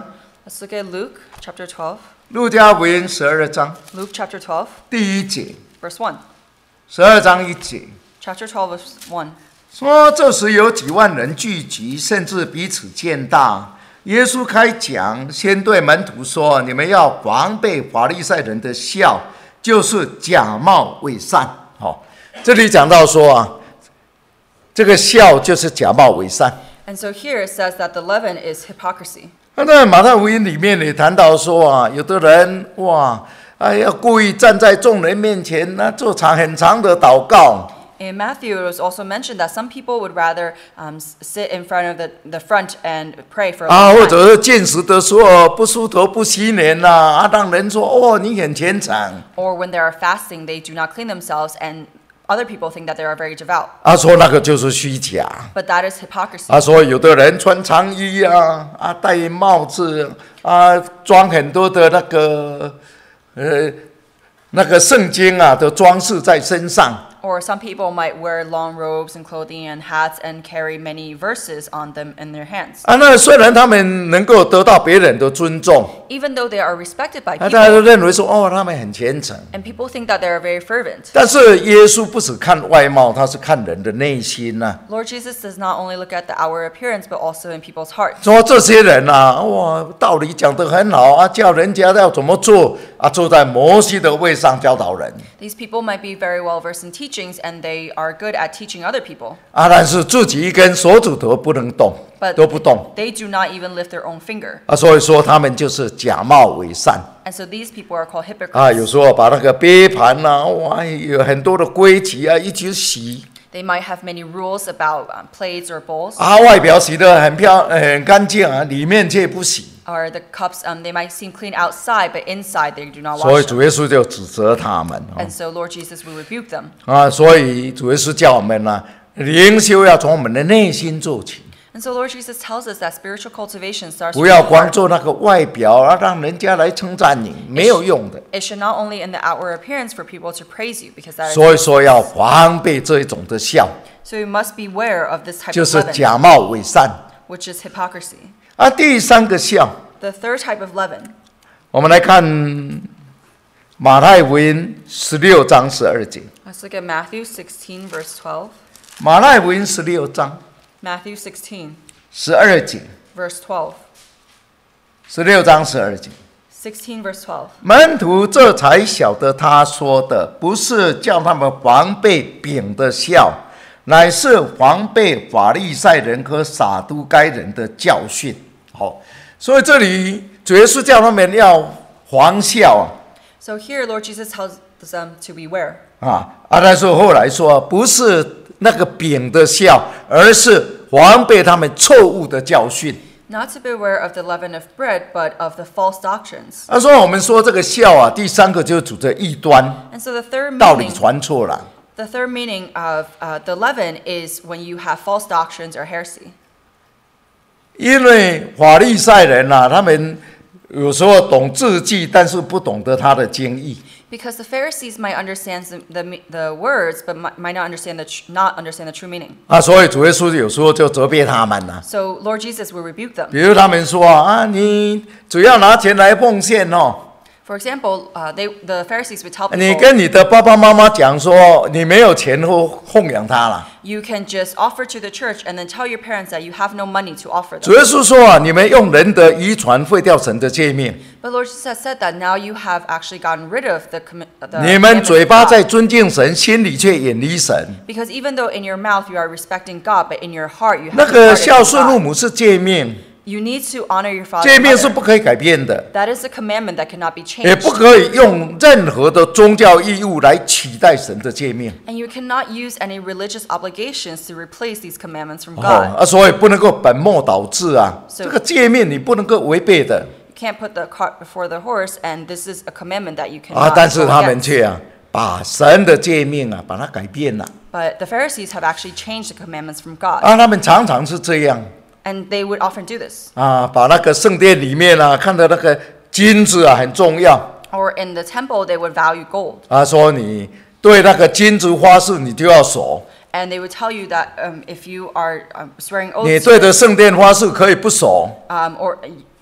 Let's look at Luke chapter twelve. 路加福音十二章 Luke chapter twelve, 第一节， verse one. 十二章一节 Chapter twelve, verse one. 说，这时有几万人聚集，甚至彼此践踏。耶稣开讲，先对门徒说：“你们要防备法利赛人的笑，就是假冒伪善。”哦，这里讲到说啊，这个笑就是假冒伪善。 And so here it says that the leaven is hypocrisy. 那在马太福音里面也谈到说啊，有的人哇，哎呀，故意站在众人面前，那做长很长的祷告。 In Matthew, it was also mentioned that some people would rather um, sit in front of the, the front and pray for a 啊， long 或 time. 者是见识的说不梳头不洗脸呐、啊，啊，让人说哦，你很虔诚。 Or when they are fasting, they do not clean themselves, and other people think that they are very devout. 啊，说那个就是虚假。 But that is hypocrisy. 啊，说有的人穿长衣啊，啊，戴帽子啊，装很多的那个呃那个圣经啊的装饰在身上。 Or some people might wear long robes and clothing and hats and carry many verses on them in their hands. 啊，那虽然他们能够得到别人的尊重， Even though they are respected by 啊，大家都 people, 认为说哦，他们很虔诚。 and people think that they are very fervent. 但是耶稣不只看外貌，他是看人的内心呐、啊。 Lord Jesus does not only look at the outward appearance, but also in people's hearts. 说这些人啊，哇，道理讲得很好啊，叫人家要怎么做啊，坐在摩西的位上教导人。 These people might be very well versed in teachings, and they are good at teaching other people. 啊，但是自己一根手指头不能动， But 都不动 they do not even lift their own finger. 啊，所以说他们就是假冒伪善 And so these people are called 啊。有 hypocrites. 时候把那个杯盘呐、啊，哇，有很多的规矩啊，一起洗 They might have many rules about um, plates or bowls, 啊，外表洗得很漂很干净啊，里面却不洗。 or the cups. Um, they might seem clean outside, but inside they do not 所以 wash 主 them. 耶稣就指责他们 And so Lord Jesus will rebuke them. 啊，所以主耶稣叫我们呢、灵修要从我们的内心做起。 And so Lord Jesus tells us that spiritual cultivation starts 不 from 要 the 光 heart. 做那个外表啊，让人家来称赞你，没有用的。 It should not only in the outward appearance for people to praise you, because that is. 所以说要防备这一种的笑， So you must beware of this type 就 of 是 leaven, 假冒伪善 which is hypocrisy. 啊。第三个笑， The third type of leaven. 我们来看马太福音十六章十二节。 Let's look at Matthew sixteen, verse twelve. 马太福音十六章 Matthew sixteen, 十二节， verse twelve. 十六章十二节。 sixteen, verse twelve. 门徒这才晓得他说的不是叫他们防备饼的笑，乃是防备法利赛人和撒都该人的教训。好，所以这里主耶稣叫他们要防笑啊。 So here, Lord Jesus tells them to beware. 啊啊！但是后来说，不是那个饼的笑，而是防备他们错误的教训。 Not to beware of the leaven of bread, but of the false doctrines. 他说：“我们说这个笑啊，第三个就是指着异端， And so the third 道理 meaning, 传错了。 the third meaning of uh, the leaven is when you have false doctrines or heresy. 因为法利赛人啊，他们有时候懂字句，但是不懂得他的经义。 Because the Pharisees might understand the, the, the words, but might, might not understand the tr- not understand the true meaning. 啊，所以主耶稣有时候就责备他们了、 So Lord Jesus will rebuke them. 比如他们说啊，你只要拿钱来奉献哦， For example, uh, they, the Pharisees would tell 你 people, 跟你的爸爸妈妈讲说，你没有钱或奉养他了。 you can just offer to the church and then tell your parents that you have no money to offer 主 them. 耶稣说啊，你们用人的遗传废掉神的诫命， But Lord Jesus has said that now you have actually gotten rid of the, commi- the 你们 commandments 嘴 of 巴 God. 在尊敬神，心里却远离神。 Because even though in your mouth you are respecting God, but in your heart you 那 have 个 departed 孝 from 顺父 God. 母是诫命， You need to honor your father 诫 and 命是 mother. 不可以改变的， That is a commandment that cannot be 也 changed. 不可以用任何的宗教义务来取代神的诫命。 And you cannot use any religious obligations to replace these commandments from 哦 God. 啊，所以不能够本末倒置啊！ So- 这个诫命你不能够违背的 You can't put the cart before the horse, and this is a commandment that you 啊！ cannot 但是 go 他们 against. 却啊，把神的诫命啊，把它改变了 But the Pharisees have actually changed the commandments from God. 啊！他们常常是这样 And they would often do this. 啊，把那个圣殿里面啊，看到那个金子啊很重要 Or in the temple, they would value gold. 啊，说你对那个金子发誓，你就要守； And they would tell you that um, if you are um, swearing 你 oaths, 对着圣殿发誓可以不守 um, or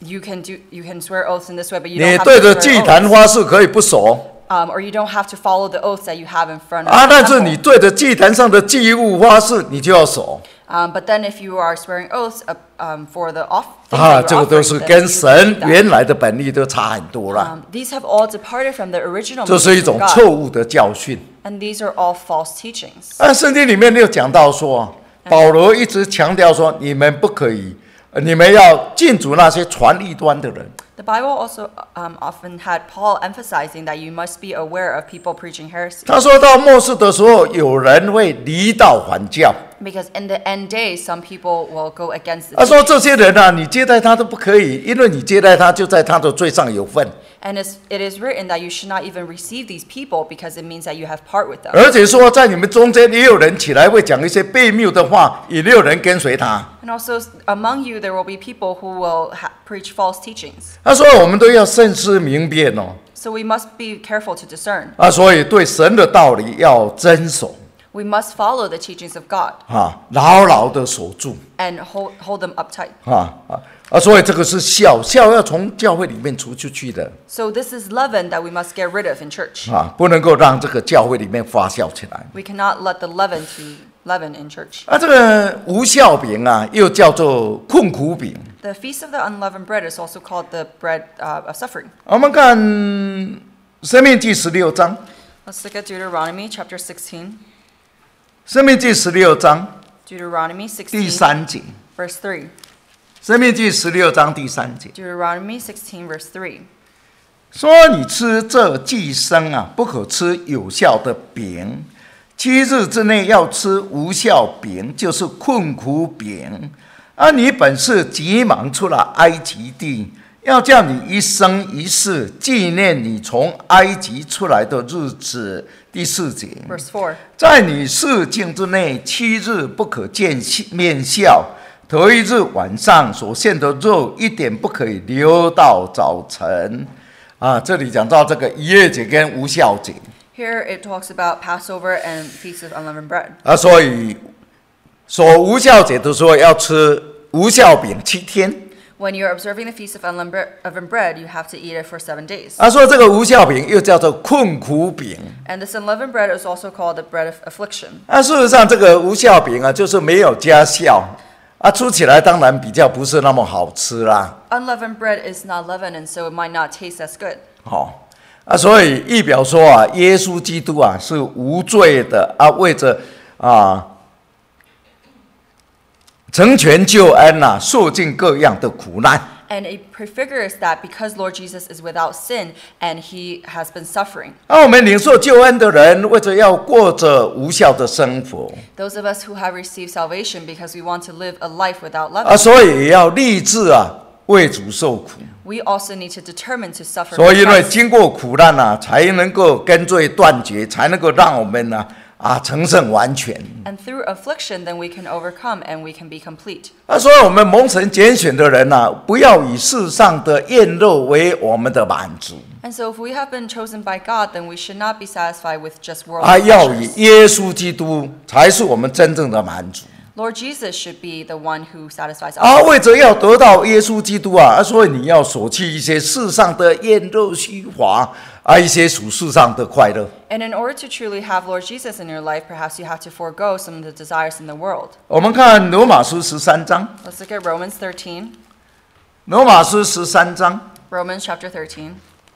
you can do you can swear oaths in this way, but you 你 don't have 对 to 着 swear 祭坛 oaths. 发誓可以不守 Um, or you don't have to follow the oaths that you have in front of 啊， the 但是你 temple. 对着祭坛上的祭物发誓，你就要守 Um, but then if you are swearing oaths uh, um, for the off things 啊， that 这 you're 个都 offering, 是 then 跟 you 神 need that. 原来的本意都差很多了。 Um, these have all departed from the original 这是一 meaning 种 of 错 God, 误的教训。 and these are all false teachings. 啊，圣经里面又讲到说，保罗一直强调说，你们不可以，呃你们要禁止那些传异端的人。 The Bible also um, often had Paul emphasizing that you must be aware of people preaching heresy. 他说到末世的时候，有人会离道还教。 Because in the end days, some people will go against the 他说 teaching. 这些人啊，你接待他都不可以，因为你接待他就在他的罪上有份。 And it's, it is written that you should not even receive these people because it means that you have part with them. 而且说，在你们中间也有人起来会讲一些悖谬的话，也有人跟随他。 And also among you, there will be people who will ha- preach false teachings. 他说我们都要慎思明辨哦。 So we must be careful to discern. 啊，所以对神的道理要遵守 We must follow the teachings of God 啊，牢牢的守住 and hold, hold them uptight. 啊啊啊！所以这个是孝，孝要从教会里面出出去的 So this is leaven that we must get rid of in church. 啊，不能够让这个教会里面发酵起来。 We cannot let the leaven to leaven in church. 啊，这个无酵饼啊，又叫做困苦饼。 The feast of the unleavened bread is also called the bread uh, of suffering. 我们看《申命记》十六章， Let's look at Deuteronomy chapter sixteen. 《申命记》十六章 Deuteronomy 第 sixteen, 三节，《 verse three. 申命记》十六章第三节 Deuteronomy sixteen, verse three. 说：“你吃这祭牲啊，不可吃有效的饼。七日之内要吃无效饼，就是困苦饼。啊，你本是急忙出了埃及地，要叫你一生一世纪念你从埃及出来的日子。”第四节， Verse four. 在你四境之内，七日不可见面笑。头一日晚上所献的肉，一点不可以留到早晨。啊，这里讲到这个逾越节跟无酵节 Here it talks about Passover and Feast of Unleavened Bread. 啊，所以所无酵节的时候要吃无酵饼七天。 When you're observing the Feast of Unleavened Bread, you have to eat it for seven days. 啊，说这个无酵饼又叫做困苦饼。 And this unleavened bread is also called the bread of affliction. 啊，事实上这个无酵饼啊，就是没有加酵啊，吃起来当然比较不是那么好吃啦。 Unleavened bread is not leavened, and so it might not taste as good. 好、啊，所以意表说啊，耶稣基督啊是无罪的啊，为着啊成全救恩呐、啊，受尽各样的苦难。 And it prefigures that because Lord Jesus is without sin and he has been suffering. 啊，我们领受救恩的人，为着要过着无效的生活 Those of us who have received salvation because we want to live a life without 啊， leaven, 所以也要立志啊，为主受苦。 we also need to determine to suffer 所 for 以因为 Christ. 经过苦难啊，才能够跟罪断绝，才能够让我们呢啊成圣完全。 And through affliction, then we can overcome and we can be complete. 啊，所以我们蒙神拣选的人呐、啊，不要以世上的宴乐为我们的满足， And so if we have been chosen by God, then we should not be satisfied with just 啊， worldly 要以 pleasures. 耶稣基督才是我们真正的满足。 Lord Jesus should be the one who satisfies 啊， us. 为着要得到耶稣基督啊，啊所以你要舍弃一些世上的宴乐虚华啊，一些属世上的快乐。 And in order to truly have Lord Jesus in your life, perhaps you have to forego some of the desires in the world. 我们看罗马书十三章， Let's look at Romans thirteen. 罗马书十三章 Romans chapter thirteen,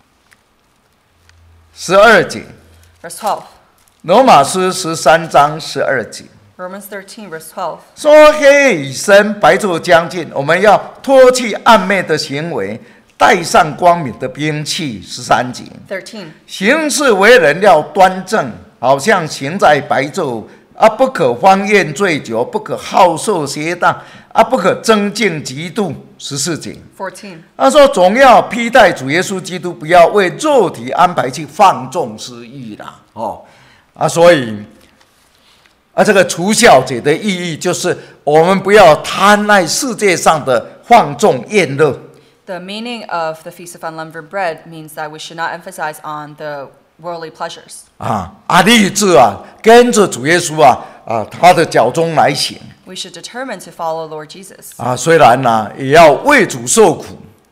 十二节， verse twelve. 罗马书十三章十二节。 Romans thirteen, verse twelve. 说黑夜已深，白昼将近，我们要脱去暗昧的行为，带上光明的兵器。十三节， thirteen. 行事为人要端正，好像行在白昼啊，不可荒宴醉酒，不可好色邪荡啊，不可争竞嫉妒。十四节， fourteen. 他说总要披戴主耶稣基督，不要为肉体安排去放纵私欲啦。哦，啊，所以。啊，这个除酵节的意义就是我们不要贪爱世界上的放纵宴乐。 The meaning of the Feast of Unleavened Bread means that we should not emphasize on the worldly pleasures. 啊，啊，立志啊，跟着主耶稣啊，啊，他的脚中来行 We should determine to follow Lord Jesus, 啊。虽然呢、啊，也要为主受苦，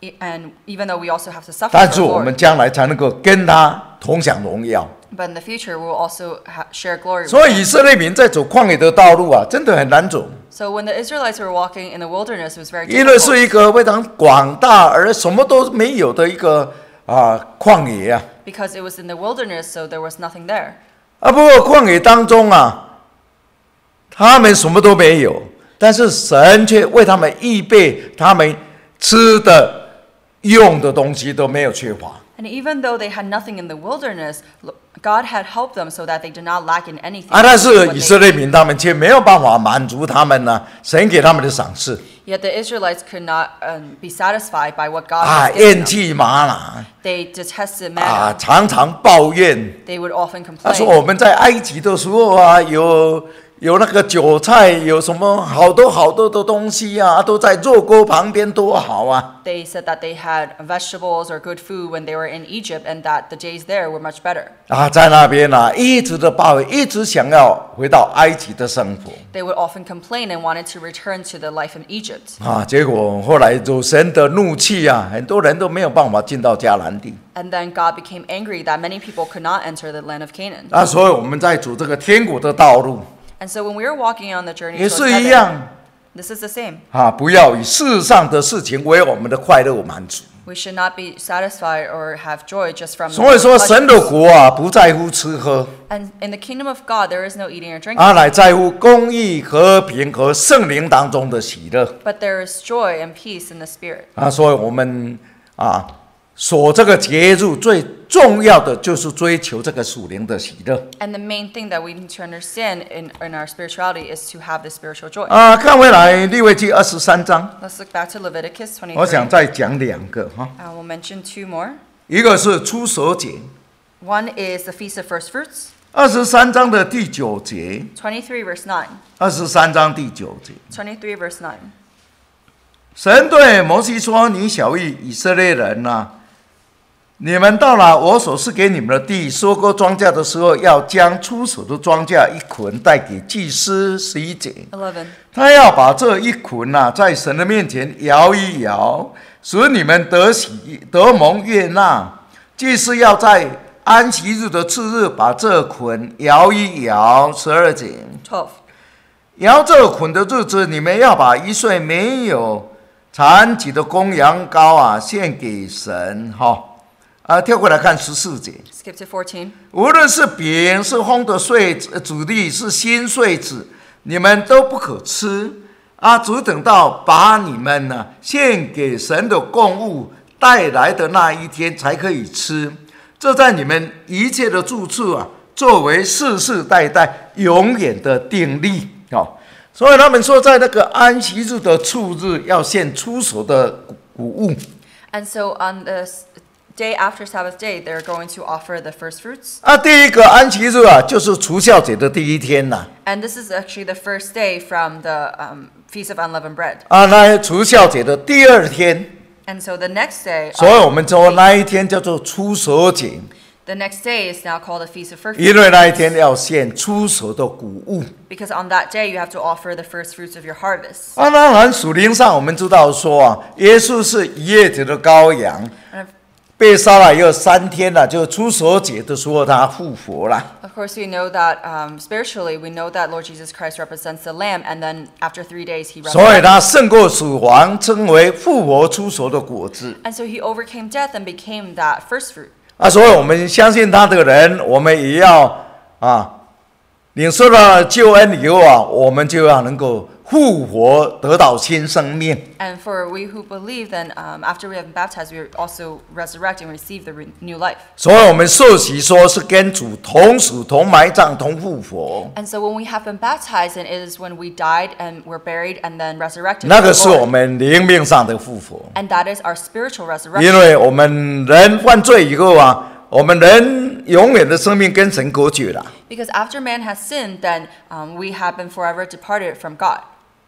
and even though we also have to suffer 但 for 是 the 我们 Lord, 将来才能够跟他同享荣耀。 but in the future we will also ha- share glory with 所以 him. 以色列民在走旷野的道路啊，真的很难走， So when the Israelites were walking in the wilderness, it was very 因为是 difficult 一个非常广大而什么都没有的一个啊旷野啊。 because it was in the wilderness, so there was nothing there. 啊，不过旷野当中啊，他们什么都没有，但是神却为他们预备他们吃的、用的东西都没有缺乏。 And even though they had nothing in the wilderness, lo- God had helped them so that they did not lack in anything. 啊，但是 What 以 they 色列民他们却没有办法满足他们呢、神给他们的赏赐 Yet the Israelites could not um, be satisfied by what God 啊， had given 厌 them. 弃玛拿 They detested 啊， manna. 常常抱怨。 They would often 他说 complain. 我们在埃及的时候啊，有有那个韭菜，有什么好多好多的东西啊，都在肉锅旁边，多好啊！ They said that they had vegetables or good food when they were in Egypt and that the days there were much better. 啊，在那边啊，一直的抱怨，一直想要回到埃及的生活 They would often complain and wanted to return to the life in Egypt. 啊。结果后来有神的怒气啊，很多人都没有办法进到迦南地 And then God became angry that many people could not enter the land of Canaan. 啊。所以我们在走这个天国的道路 And so when we were walking on the journey 也 towards 是一 heaven, 样 this is the same. 啊，不要以世上的事情为我们的快乐满足。 We should not be satisfied or have joy just from the 所以说， pleasures. 神的国啊，不在乎吃喝。 And in the kingdom of God, there is no eating or drinking, 啊，乃在乎公义、和平和圣灵当中的喜乐 but there is joy and peace in the Spirit. 啊！所以我们啊，守这个节日最重要的就是追求这个属灵的喜乐 And the main thing that we need to understand in, in our spirituality is to have the spiritual joy. 啊！看回来，利未记二十三章， Let's look back to Leviticus 我想 twenty-three. 再讲两个哈， I will mention two more. 一个是出手节， One is the Feast of First Fruits, 二十三章的第九节， twenty-three verse nine. 二十三章第九节， twenty-three verse nine. 神对摩西说：“你晓谕以色列人呐、啊。”你们到了我所赐给你们的地，收割庄稼的时候，要将出手的庄稼一捆带给祭司。十一节， eleven. 他要把这一捆呐、啊，在神的面前摇一摇，使你们得喜得蒙悦纳。祭司要在安息日的次日把这捆摇一摇。十二节， twelve. 摇这捆的日子，你们要把一岁没有残疾的公羊羔啊献给神。哈。啊，跳过来看十四节。 Skip to fourteen. 无论是饼是烘的穗子子粒是新穗子，你们都不可吃啊！只等到把你们呢、啊、献给神的供物带来的那一天才可以吃。这在你们一切的住处啊，作为世世代代永远的定例。哦，所以他们说，在那个安息日的初日要献出手的谷物。 And so on the day after Sabbath day, they're going to offer the first fruits. 啊，第一个安息日啊，就是除酵节的第一天呐、啊。 And this is actually the first day from the um, Feast of Unleavened Bread. 啊，那除酵节的第二天， And so the next day, 所以我们说那一天叫做出手节， the next day is now called the Feast of First 因为 Fruits. 那一天要献出手的谷物。 Because on that day, you have to offer the first fruits of your harvest. 啊，当然属灵上我们知道说啊，耶稣是逾越节的羔羊， And 被杀了以后三天了、啊，就出手节的时候他复活了。 of course, we know that um, spiritually, we know that Lord Jesus Christ represents the Lamb, and then after three days, he 所以 resurrected. 他胜过死亡，称为复活出手的果子。 And so he overcame death and became that first fruit. 啊，所以我们相信他的人，我们也要啊，领受了救恩以后啊，我们就要能够复活，得到新生命。 And for we who believe, then um, after we have been baptized, we also resurrect and receive the re- new life. 所以我们受洗说是跟主同死、同埋葬、同复活， And so when we have been baptized, and it is when we died and were buried and then resurrected. 那 with 个 the 是我 Lord. 们灵命上的复活。 And that is our spiritual 因 resurrection. 为我们人犯罪以后啊，我们人永远的生命跟神隔绝了。 Because after man has sinned, then um, we have been forever departed from God.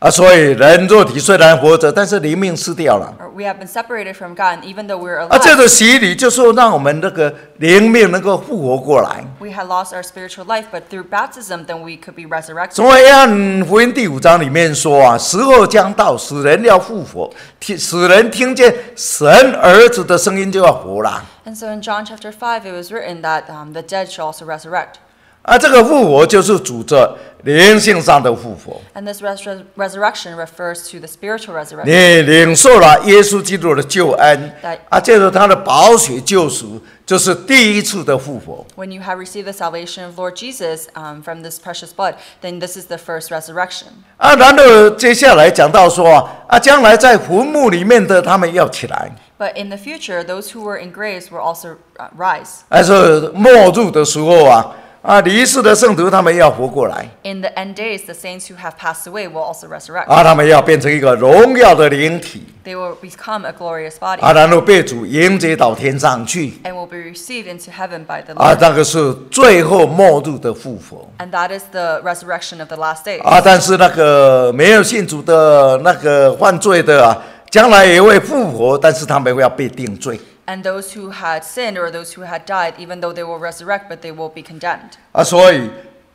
啊，所以人肉体虽然活着，但是灵命失掉了。 Or we have been separated from God, and even though we're 啊，这 alive, 个洗礼就是让我们那个灵命能够复活过来。 we had lost our spiritual life, but through baptism, then we could be resurrected. 所以约翰福音第五章里面说啊，时候将到，使人要复活，听使人听见神儿子的声音就要活了。 And so in John chapter five, it was written that um, the dead shall also resurrect. 啊，这个复活就是指着灵性上的复活。 And this res- resurrection refers to the spiritual resurrection. 你领受了耶稣基督的救恩 That 啊，借着他的宝血救赎，就是第一次的复活。 when you have received the salvation of Lord Jesus um, from this precious blood, then this is the first resurrection. 啊，然后接下来讲到说啊，啊，将来在坟墓里面的他们要起来， But in the future, those who were in graves will also uh, rise. 还是末日的时候啊，啊，离世的圣徒他们要活过来， In the end days, the saints who have passed away will also resurrect. 啊，他们要变成一个荣耀的灵体， They will become a glorious body 啊，然后被主迎接到天上去， and will be received into heaven by the 啊， Lord. 那个是最后末日的复活。 And that is the resurrection of the last days. 啊，但是那个没有信主的那个犯罪的啊，将来也会复活，但是他们要被定罪。 And those who had sinned or those who had died, even though they will resurrect, but they will be condemned. 啊，所以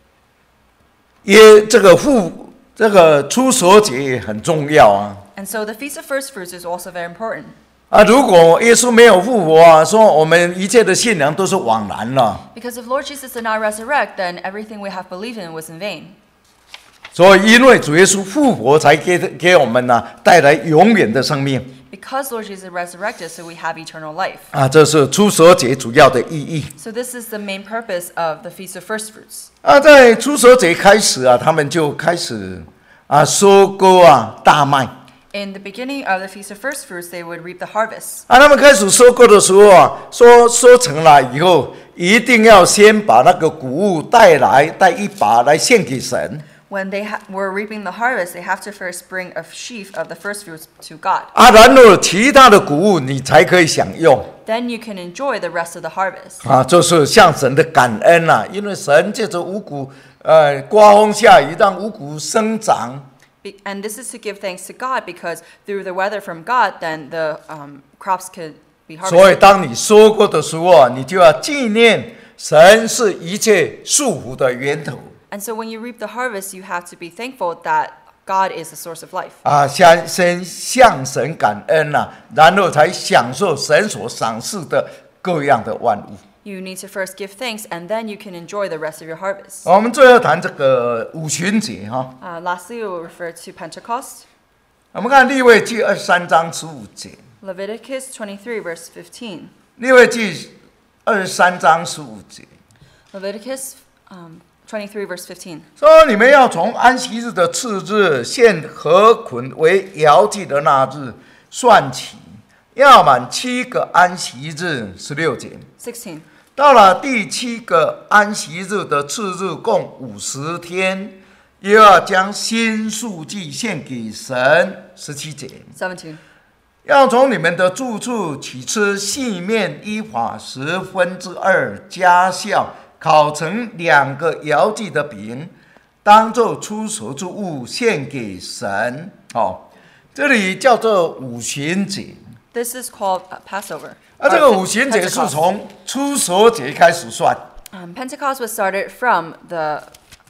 耶这个复这个出手节也很重要啊。 And so the Feast of First Fruits is also very important. 啊，如果耶稣没有复活啊，说我们一切的信仰都是枉然了。 Because if Lord Jesus did not resurrect, then everything we have believed in was in vain. 所以因为主耶稣复活，才给给我们呢、带来永远的生命 Because Lord Jesus resurrected, so we have eternal life. 啊，这是出手节主要的意义。 So this is the main purpose of the Feast of First Fruits. 啊，在出手节开始啊，他们就开始啊收割啊大麦。 In the beginning of the Feast of First Fruits, they would reap the harvest. 啊，他们开始收割的时候啊，说收成了以后，一定要先把那个谷物带来，带一把来献给神。 When they ha- were reaping the harvest, they have to first bring a sheaf of the first fruits to God. 啊，然后其他的谷物你才可以享用。 Then you can enjoy the rest of the harvest. 啊，这是向神的感恩呐、啊，因为神借着五谷，呃，刮风下雨，让五谷生长。 Be- And this is to give thanks to God because through the weather from God, then the um, crops could be 所以， harvested. 当你收割的时候啊，你就要纪念神是一切束缚的源头。 And so when you reap the harvest, you have to be thankful that God is the source of life. 啊，向先向神感恩呐、啊，然后才享受神所赏赐的各样的万物。 You need to first give thanks, and then you can enjoy the rest of your harvest. 我们最后谈这个五旬节哈、 Uh, lastly, we will refer to Pentecost. 我们看利未记二十三章十五节， Leviticus twenty-three, verse fifteen. 利未记二十三章十五节 Leviticus um, twenty-three, verse fifteen. 说：你们要从安息日的次日献禾捆为摇祭的那日算起，要满七个安息日。十六节。 sixteen. 到了第七个安息日的次日，共五十天，又要将新素祭献给神。十七节， seventeen. 要从你们的住处起吃细面依法十分之二加效，烤成两个摇祭的饼，当作出手之物献给神。哦，这里叫做五旬节。 This is called uh, Passover. 啊，这个五旬节 Pentecost. 是从出手节开始算。 Um, Pentecost was started from the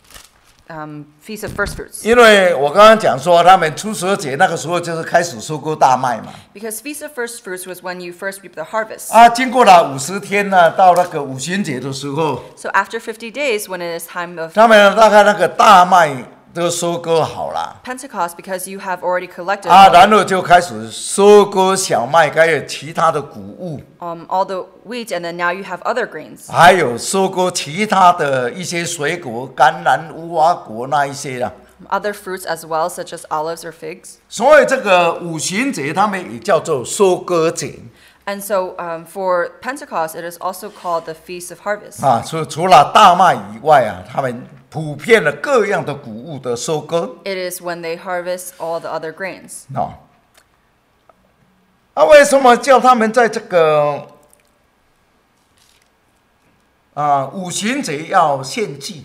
um, Feast of First Fruits. 因为我刚刚讲说，他们出手节那个时候就是开始收割大麦嘛。 Because Feast of First Fruits was when you first reap the harvest. 啊，经过了五十天呢，到那个五旬节的时候， So after fifty days, when it is time of 他们大概那个大麦都收割好了。 Pentecost, because you have already collected 啊， all, 然后就开始收割小麦，还有其他的谷物， um, all the wheat, and then now you have other grains. 还有收割其他的一些水果，甘蓝、无花果那一些啦。 Other fruits as well, such as olives or figs. 所以这个五旬节，他们也叫做收割节 And so um, for Pentecost, it is also called the Feast of Harvest. 啊。除除了大麦以外啊，他们普遍的各样的谷物的收割 It is when they harvest all the other grains. 啊。啊，为什么叫他们在这个啊五旬节要献祭？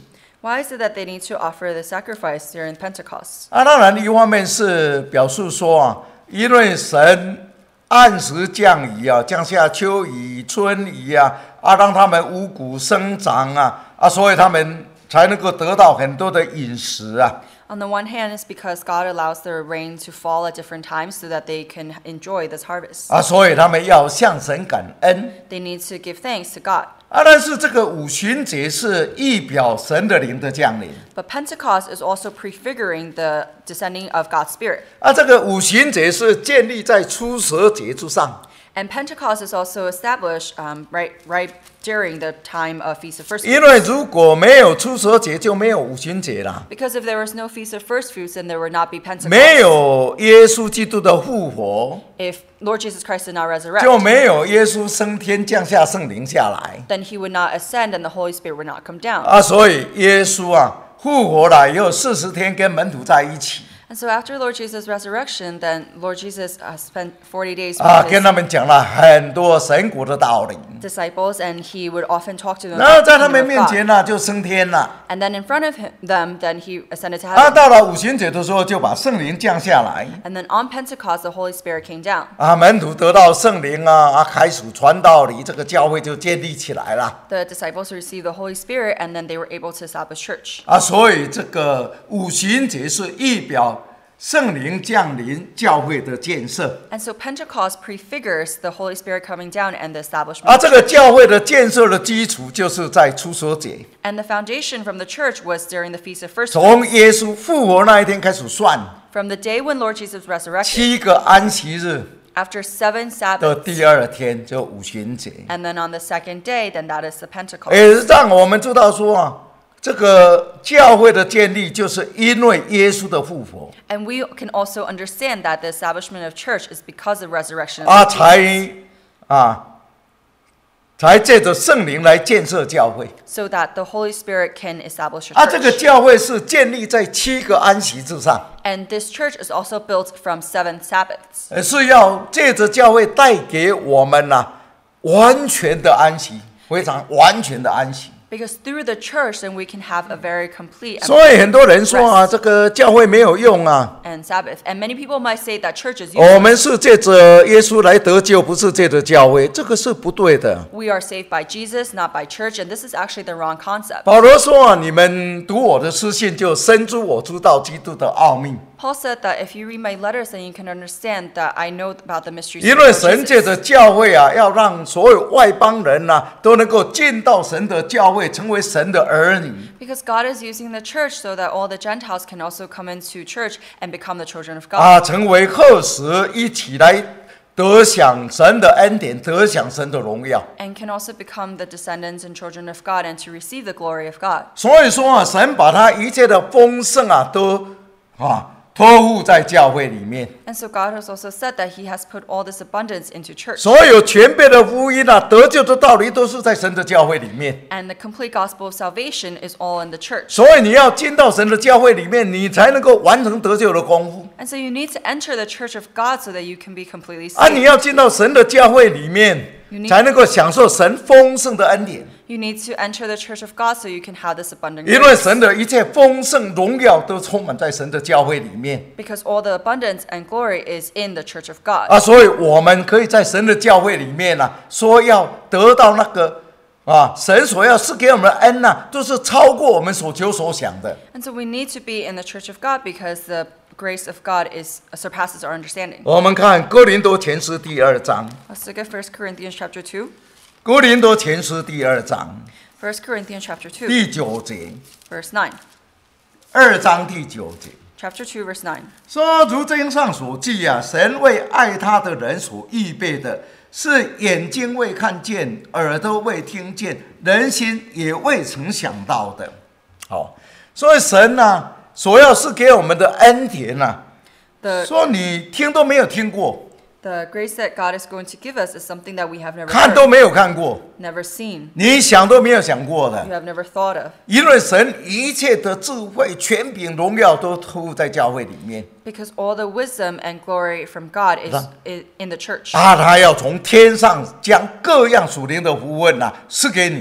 Why is it that they need to offer the sacrifice during Pentecost? 啊，当然一方面是表示说啊，因为神按时降雨啊，降下秋雨、春雨啊，啊，让他们五谷生长啊，啊，所以他们才能够得到很多的饮食啊。 On the one hand, it's because God allows the rain to fall at different times so that they can enjoy this harvest. 啊，所以他们要向神感恩。 They need to give thanks to God. 啊，但是这个五旬节是预表神的灵的降临。 But Pentecost is also prefiguring the descending of God's Spirit. 啊，这个五旬节是建立在初十节之上。 And Pentecost is also established um, right, right during the time of Feast of First 因为 Fruits. 如果没有初十节，就没有五旬节啦。 Because if there was no Feast of First Fruits, then there would not be 没 Pentecost. 有耶稣基督的复活， If Lord Jesus Christ did not 就 resurrect, 没有耶稣升天降下圣灵下来 then he would not ascend and the Holy Spirit would not come down. 啊。所以耶稣啊复活了以后，四十天跟门徒在一起 And so after Lord Jesus' resurrection, then Lord Jesus uh, spent forty days 啊， with 跟 his 他们讲了很多神国的道理。 disciples, and he would often talk to them 然后 about 在 the 他们 kingdom 面 of 前 God. 呢、就升天了。 And then in front of him, them, then he ascended to 啊， heaven. 到了五旬节的时候，就把圣灵降下来 And then on Pentecost, the Holy Spirit came down. 啊，门徒得到圣灵啊，啊，开始传道理，这个教会就建立起来了 The disciples received the Holy Spirit, and then they were able to establish church. 啊。所以这个五旬节是预表圣灵降临教会的建设 And so Pentecost prefigures the Holy Spirit coming down and the establishment 啊。 of 这个 church. 教会的建设的基础就是在初十节， And the foundation from the church was during the Feast of First 从 Fruits. 耶稣复活那一天开始算， From the day when Lord Jesus resurrected, 七个安息日 after seven 的 Sabbaths, 第二天就五旬节， and then on the second day, then that is the Pentecost. 也让我们知道说啊，这个教会的建立就是因为耶稣的复活 And we can also understand that the establishment of church is because of resurrection of 啊， Jesus. 才啊才借着圣灵来建设教会 So that the Holy Spirit can establish a 啊。这个 church. 教会是建立在七个安息之上， And this church is also built from seven Sabbaths. 呃是要借着教会带给我们呐、完全的安息，非常完全的安息。 Because through the church, then we can have a very complete and 所以很多人说啊，这个教会没有用啊。 and Sabbath. And many people might say that church is 我 useless. 们是借着耶稣来得救，不是借着教会，这个是不对的。 We are saved by Jesus, not by church, and this is actually the wrong concept. 保罗说啊，你们读我的书信，就深知我知道基督的奥秘， Paul said that if you read my letters, then you can understand that I know about the mysteries 因 of 为 Lord 神借 Jesus. 着教会啊，要让所有外邦人呐、都能够进到神的教会，成为神的儿女。 Because God is using the church so that all the Gentiles can also come into church and become the children of God. 啊，成为后时一起来得享神的恩典，得享神的荣耀。 And can also become the descendants and children of God and to receive the glory of God. 所以说啊，神把他一切的丰盛啊，都啊托付在教会里面。 And so God has also said that He has put all this abundance into church. 所有全备的福音啊，得救的道理都是在神的教会里面。 And the complete gospel of salvation is all in the church. 所以你要进到神的教会里面，你才能够完成得救的功夫。 And so you need to enter the church of God so that you can be completely 啊，你 saved. 要进到神的教会里面， You need- 才能够享受神丰盛的恩典。 You need to enter the church of God so you can have this abundant 因为 grace. 神的一切丰盛荣耀都充满在神的教会里面 Because all the abundance and glory is in the church of God. 啊，所以我们可以在神的教会里面啊，说要得到那个啊，神所要赐给我们的恩呐、啊，都是超过我们所求所想的。 And so we need to be in the church of God because the grace of God is surpasses our understanding. 我们看哥林多前书第二章， Let's look at First Corinthians chapter two. 哥林多前书第二章 First Corinthians chapter two, 第九节， verse nine. 二章第九节。 Chapter two, verse nine. 说如经上所记啊，神为爱他的人所预备的，是眼睛未看见，耳朵未听见，人心也未曾想到的。好，所以神呐、啊，所要是给我们的恩典呐、啊， The 说你听都没有听过， the grace that God is going to give us is something that we have never 看 heard, 都没有看过， never seen, 你想都没有想过的 you。have never thought of. 因为神一切的智慧、权柄、荣耀都托付在教会里面 Because all the wisdom and glory from God is i- in the church. 啊，他要从天上将各样属灵的福分呐、赐给你。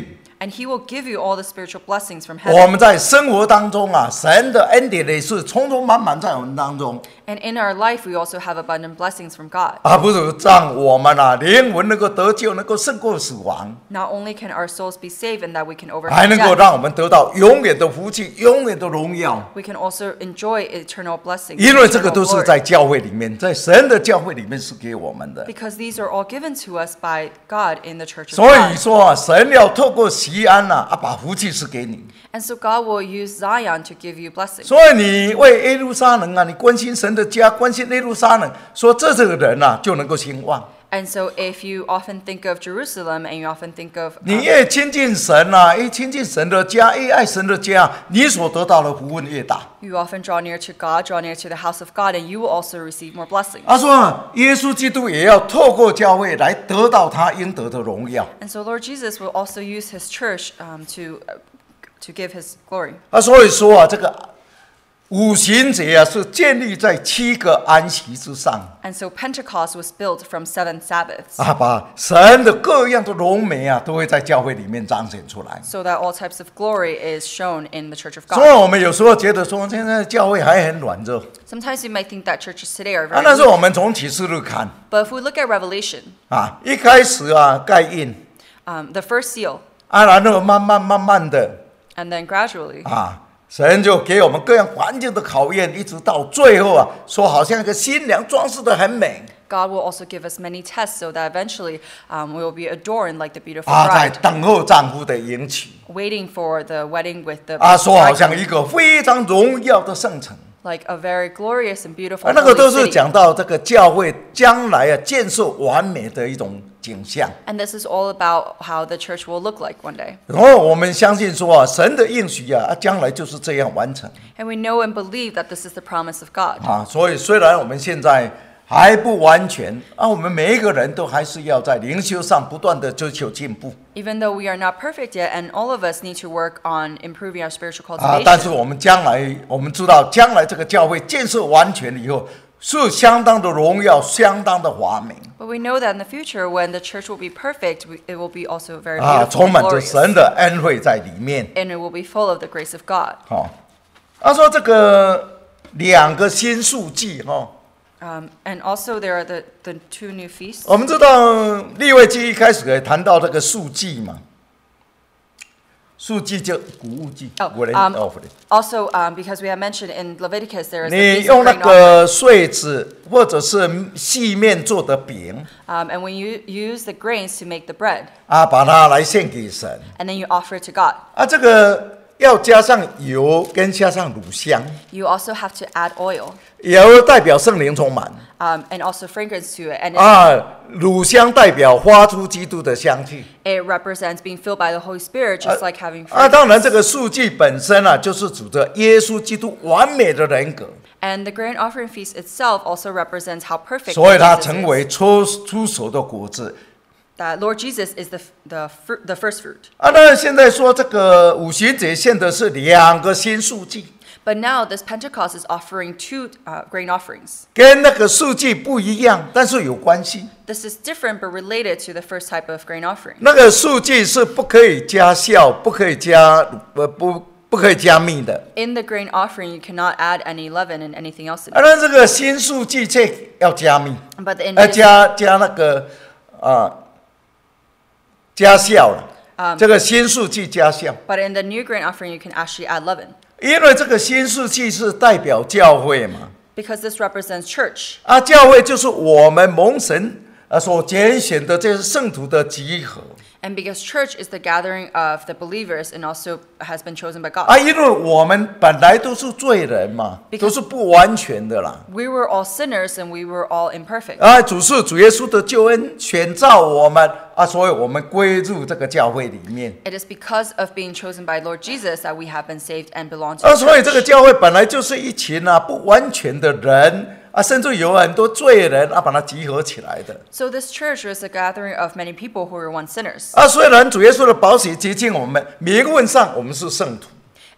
And He will give you all the spiritual blessings from 我 heaven. 们在生活当中啊，神的恩典也是充充满满在我们当中， And in our life, we also have abundant blessings from God. 而不是让我们啊灵魂能够得救，能够胜过死亡， Not only can our souls be saved and that we can 还 overcome 能够 death, 让我们得到永远的福气、永远的荣耀。 we can also enjoy eternal blessings. 因为这个 eternal 都是 glory. 在教会里面，在神的教会里面是给我们的。 Because these are all given to us by God in the church of 所以 God. 说啊，神要透过西安呐啊，把福气是给你。 And so God will use Zion to give you blessings. 所以你为耶路撒冷啊，你关心神的家，关心耶路撒冷，说这这个人呐、啊、就能够兴旺。 And so if you often think of Jerusalem and you often think of 你 um, 越亲近神呐、啊，越亲近神的家，越爱神的家，你所得到的福分越大。 you often draw near to God, draw near to the house of God, and you will also receive more blessings. 他说啊，耶稣基督也要透过教会来得到他应得的荣耀。 And so Lord Jesus will also use His church um, to uh, to give His glory. 啊，所以说啊，这个五旬节啊是建立在七个安息之上 And so Pentecost was built from seven Sabbaths, 啊，把神的各样的荣美啊都会在教会里面彰显出来。 so that all types of glory is shown in the church of 所以 God. 我们有时候觉得说，现在教会还很软弱 Sometimes you might think that churches today are 啊， very 但是 weak, 我们从启示录看 but if we look at Revelation, 啊，一开始啊盖印 um, the first seal, 啊，然后慢慢慢慢的 and then gradually, 啊，神就给我们各样环境的考验，一直到最后啊，说好像一个新娘装饰的很美 God will also give us many tests so that eventually um, we will be adorned like the beautiful 啊，在 bride, 等候丈夫的迎娶 waiting for the wedding with the 啊，说好像 bride, 一个非常荣耀的圣城。 like a very glorious and beautiful 啊，那个 holy 都是 city. 讲到这个教会将来啊建设完美的一种景象。 And this is all about how the church will look like one day. 然后我们相信说啊，神的应许啊，啊将来就是这样完成 And we know and believe that this is the promise of God. 啊。所以虽然我们现在还不完全啊，我们每一个人都还是要在灵修上不断的追求进步 Even though we are not perfect yet, and all of us need to work on improving our spiritual 啊。但是 cultivation. 我们将来，我们知道将来这个教会建设完全以后，是相当的荣耀，相当的华美 But we know that in the future, when the church will be perfect, we- it will be also very 啊， beautiful 充 and 满着 glorious. 神的恩惠在里面。 And it will be full of the grace of God. 好、他说这个两个新数记哈。 Um, and also there are the, the two new feasts. 我们知道利未记一开始也谈到这个数记嘛，数记就谷物记 Oh, 我来 um, offer Also, um, because we have mentioned in Leviticus, there is the 你 feast of 用那 grain offering. 个穗子或者是细面做的饼 Um, and when you use the grains to make the bread, 啊，把它来献给神 and then you offer it to God, 啊，这个要加上油跟加上乳香， you also have to add oil, 油代表圣灵充满 um, and also fragrance to it. And it, 啊，乳香代表发出基督的香气 it represents being filled by the Holy Spirit, just like having 啊。当然，这 fragrance. 个数据本身啊，就是指着耶稣基督完美的人格。 And the grain offering feast itself also represents how perfect 所以它 Jesus 成 is. 为出出手的果子 That Lord Jesus is the, f- the, fruit, the first fruit. 啊。那现在说这个五旬节献的是两个新数据， But now this Pentecost is offering two uh, grain offerings. 跟那个数据不一样，但是有关系。 This is different but related to the first type of grain offering. 那个数据是不可以加酵，不可以加呃不不可以加蜜的。 In the grain offering, you cannot add any leaven and anything else in 啊， it. 那这个新数据却要加蜜， But in 呃 this, 加加那个啊加酵了。这个新数据加酵。 but in the new grain offering, you can actually add leaven 因为这个新世纪是代表教会嘛， because this represents church. 啊，教会就是我们蒙神啊所拣选的这些圣徒的集合 And because church is the gathering of the believers and also has been chosen by God. 啊，因为我们本来都是罪人嘛， Because- 都是不完全的啦。 We were all sinners and we were all imperfect. 啊，主是主耶稣的救恩选召我们啊，所以我们归入这个教会里面 It is because of being chosen by Lord Jesus that we have been saved and belong to 啊， the 所以这个 church. 教会本来就是一群啊不完全的人啊，甚至有很多罪人啊，把它集合起来的。 So this church is a gathering of many people who were once sinners. 啊，虽然主耶稣的宝血洁净我们，名分上我们是圣徒，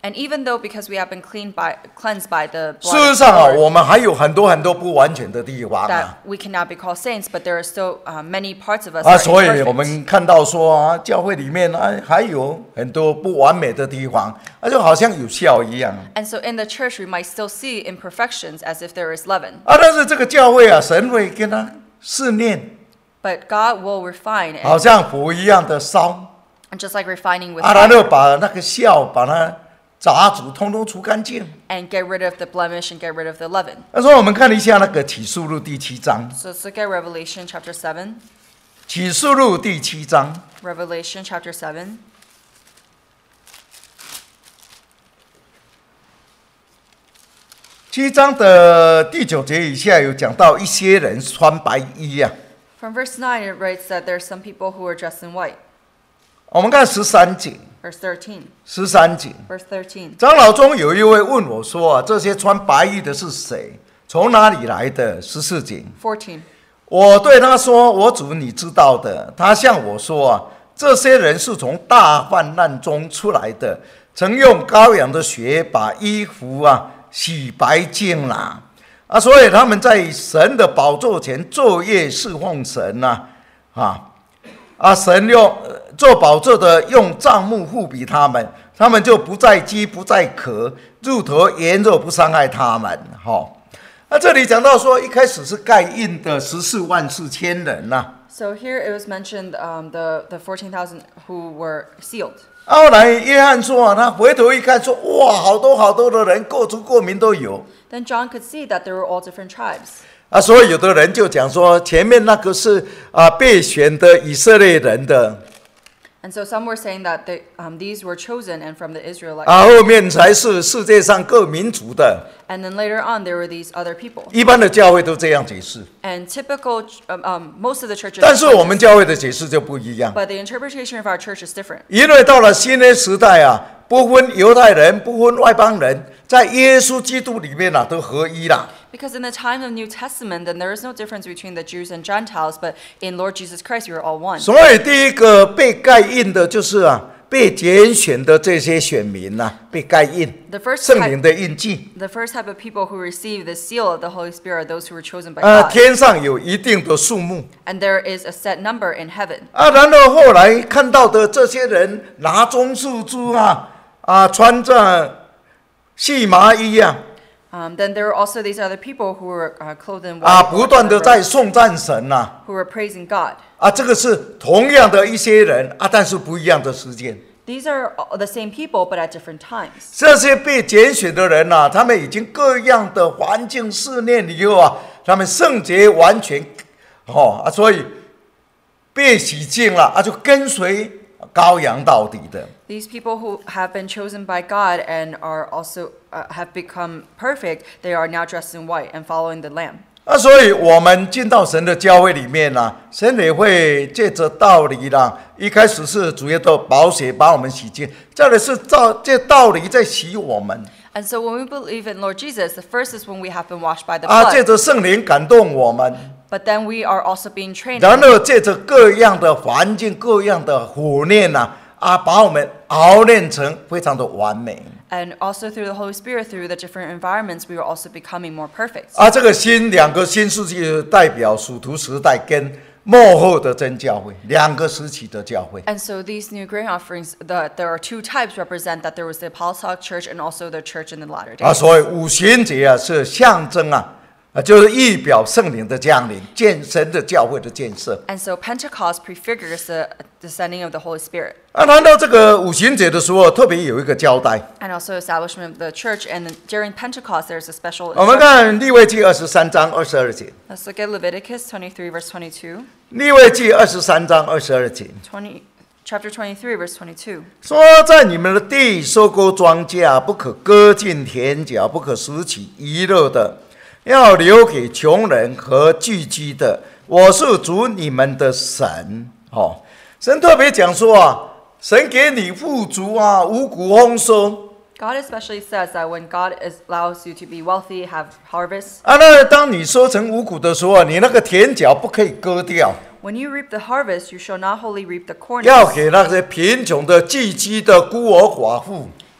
And even though because we have been cleaned by, cleansed by the 事 blood 实 of 上啊， the 我 Lord, 们还有很多很多不完全的地方 that 啊。 we cannot be called saints, but there are still uh, many parts of us 啊， that 所以 are 我 imperfect. 们看到说啊，教会里面啊还有很多不完美的地方，啊，就好像有效一样 And so in the church, we might still see imperfections as if there is leaven. 啊。但是这个教会啊，神会跟他试炼， But God will refine 好 and, 像火一样的烧 and just like refining with 啊，然后 fire 把那个酵把它杂质通通除干净。 and get rid of the blemish and get rid of the leaven. 那时候我们看一下那个启示录第七章， So let's look at Revelation chapter seven. 启示录第七章。 Revelation chapter seven. 七章的第九节以下有讲到一些人穿白衣啊。 From verse nine, it writes that there are some people who are dressed in white. 我们看十三节， Verse thirteen. 十三节， Verse thirteen. 长老中有一位问我说：“啊，这些穿白衣的是谁？从哪里来的？”十四节， fourteen. 我对他说：“我主，你知道的。”他向我说：“啊，这些人是从大患难中出来的，曾用羔羊的血把衣服啊洗白净了啊，所以他们在神的宝座前昼夜侍奉神呐啊啊！神用呃做宝座的用帐幕护庇他们，他们就不再饥不再渴，入头炎热不伤害他们。哈、哦，那这里讲到说，一开始是盖印的十四万四千人呐、啊。 So here it was mentioned um, the, the fourteen thousand who were sealed. 后来约翰说啊，他回头一看说，哇，好多好多的人，各族各民都有 Then John could see that there were all different tribes. 啊。所以有的人就讲说，前面那个是啊被选的以色列人的 And so some were saying that they, um, these were chosen and from the Israelites. 啊，后面才是世界上各民族的。 And then later on, there were these other people. 一般的教会都这样解释， And typical, um, um, most of the churches, 但是我们教会的解释就不一样， but the interpretation of our church is different. 因为到了新约时代啊，不分犹太人，不分外邦人，在耶稣基督里面啊，都合一啦。 Because in the time of New Testament, then there is no difference between the Jews and Gentiles, but in Lord Jesus Christ, we are all one. 所以第一个被盖印的就是啊，被拣选的这些选民呐、啊，被盖印， The first 圣灵 type, 的印记。 the first type of people who receive the seal of the Holy Spirit are those who were chosen by 啊， God. 天上有一定的数目 And there is a set number in heaven. 啊，然后后来看到的这些人拿棕树枝啊，啊，穿着细麻衣啊， Um, then there were also these other people who were uh, clothed in 啊， white, 不断的在颂赞神呐、啊， who were praising God. 啊，这个是同样的一些人啊，但是不一样的时间。 These are all the same people, but at different times. 这些被拣选的人呐、啊，他们已经各样的环境试炼以后啊，他们圣洁完全，哦啊，所以被洗净了啊，就跟随羔羊到底的。 These people who have been chosen by God and are also uh, have become perfect, they are now dressed in white and following the Lamb. 啊，所以我们进到神的教会里面呢、啊，神也会借着道理啦。一开始是主耶稣的宝血把我们洗净，再来是照这道理在洗我们 And so when we believe in Lord Jesus, the first is when we have been washed by the 啊，借 blood. 着圣灵感动我们， But then we are also being trained. 然后借着各样的环境、各样的火炼呐、啊。啊，把我们熬炼成非常的完美。 And also through the Holy Spirit, through the different environments, we are also becoming more perfect. 啊，这个新两个新世纪代表属徒时代跟末后的真教会两个时期的教会。 And so these new grain offerings, the, there are two types represent that there was the Apostolic Church and also the church in the latter 啊， days. 所以五旬节啊是象征啊。啊，就是预表圣灵的降临，建神的教会的建设。 And so Pentecost prefigures the descending of the Holy Spirit. 啊，谈到这个五旬节的时候，特别有一个交代。 And also establishment of the church. And during Pentecost, there's a special 我们 instruction. 看利未记二十三章二十二节。 Let's look at Leviticus twenty-three, verse twenty-two. 利未记二十三章二十二节。 20, chapter twenty-three, verse twenty-two. 说，在你们的地收割庄稼，不可割尽田角，不可拾起遗漏的。 要留给穷人和聚居的，我是主你们的神。哦，神特别讲说啊，神给你富足啊，五谷丰收。 God especially says that when God is, allows you to be wealthy, have harvests. 啊，那当你收成五谷的时候，你那个田角不可以割掉， When you reap the harvest, you shall not wholly reap the corn. 要给那些贫穷的、寄居的、孤儿寡妇。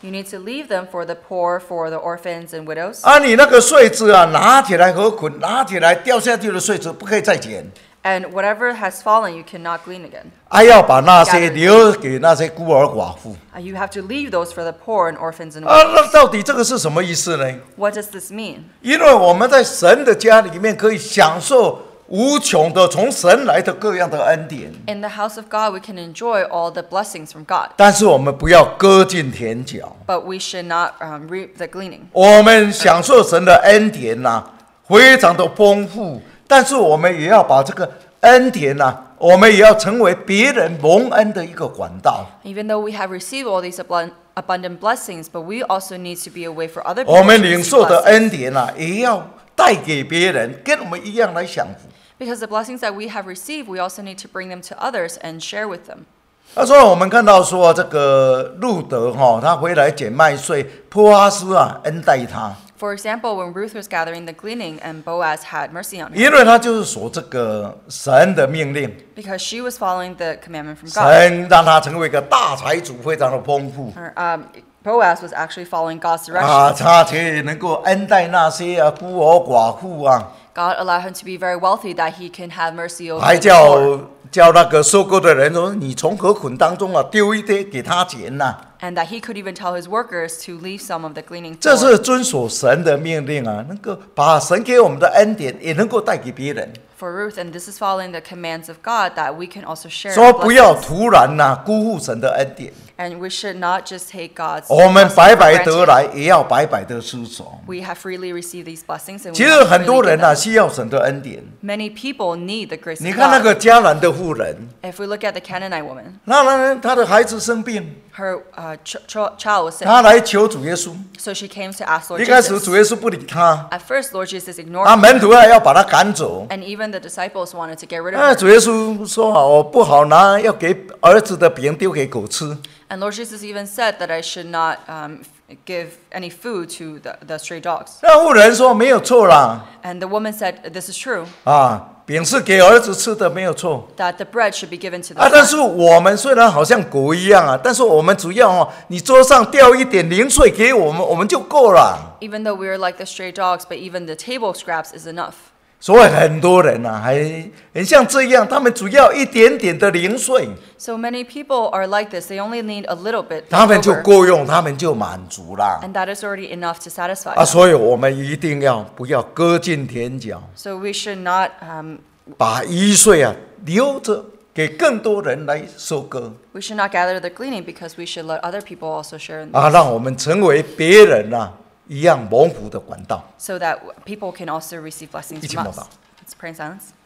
You need to leave them for the poor, for the orphans and widows. 啊，你那个穗子啊，拿起来和捆，拿起来掉下去的穗子不可以再捡。 And whatever has fallen, you cannot glean again. 还要把那些留给那些孤儿寡妇。 Uh, You have to leave those for the poor and orphans and 啊， widows. 那到底这个是什么意思呢？ What does this mean? 因为我们在神的家里面可以享受无穷的从神来的各样的恩典， In the house of God, we can enjoy all the blessings from God, 但是我们不要割尽田角。 but we should not um, reap the gleaning. 我们享受神的恩典呐、啊，非常的丰富，但是我们也要把这个恩典呐、啊，我们也要成为别人蒙恩的一个管道。 Even though we have received all these abun- abundant blessings, but we also need to be a way for other 我 people 们 to 领 receive 受的 blessings. 恩典呐、啊，也要带给别人，跟我们一样来享福。 Because the blessings that we have received, we also need to bring them to others and share with them. 那所以我们看到说，这个路德哈、哦，他回来捡麦穗，波阿斯啊恩待他， For example, when Ruth was gathering the gleaning and Boaz had mercy on her, 因为他就是守这个神的命令， because she was following the commandment from God. 神让他成为一个大财主，非常的丰富 Her, um, Boaz was actually following God's 啊， directions. 他却能够恩待那些啊孤儿寡妇啊， God allowed him to be very wealthy that he can have mercy over 还 the poor. 叫叫那个收割的人说：“你从河捆当中啊丢一些给他捡呐、 And that he could even tell his workers to leave some of the gleaning 这 for. 是遵守神的命令啊，能够把神给我们的恩典也能够带给别人。 For Ruth, and this is following the commands of God that we can also share 说 the 不要 blessings. 突然呐、辜负神的恩典， And we should not just take God's 我们 blessings 白 for 白得 granted. 来，也要白白的施手。 We have freely received these blessings, and 其 we 实 must 很多 freely 人 give 呐、 them. 需要神的恩典。 Many people need the grace 你 of 看那 God. 个迦南的妇人， If we look at the Canaanite woman, 那那她的孩子生病， her uh, ch- ch- child was sick, 她来求主耶稣。 so she came to ask Lord 一开始 Jesus. 主耶稣不理她， At first, Lord Jesus ignored 那 her, 门徒还要把她赶走。 and even the disciples wanted to get rid of 那 her. 主耶稣说：“啊，我不好拿，要给儿子的饼丢给狗吃。” And Lord Jesus even said that I should not um, f- give any food to the, the stray dogs. 那妇人说：“没有错啦， And the woman said, this is true, 啊，饼是给儿子吃的，没有错。” that the bread should be given to 啊， the 但是 son. 我们虽然好像狗一样啊，但是我们主要哦，你桌上掉一点零碎给我们，我们就够了。 Even though we are like the stray dogs, but even the table scraps is enough. 所以很多人呐、啊，还很像这样，他们主要一点点的零碎， So many people are like this. They only need a little bit 他们就 over, 够用，他们就满足啦。 and that is already enough to satisfy 啊， them. 所以我们一定要不要割尽田角， So we should not um, 把遗穗啊留着给更多人来收割 we should not gather the gleaning, because we should let other people also share in 啊， this, 让我们成为别人呐、啊、一样蒙福的管道。 so that w- people can also receive blessings 一起 from 默 us. 祷。 Let's pray in silence.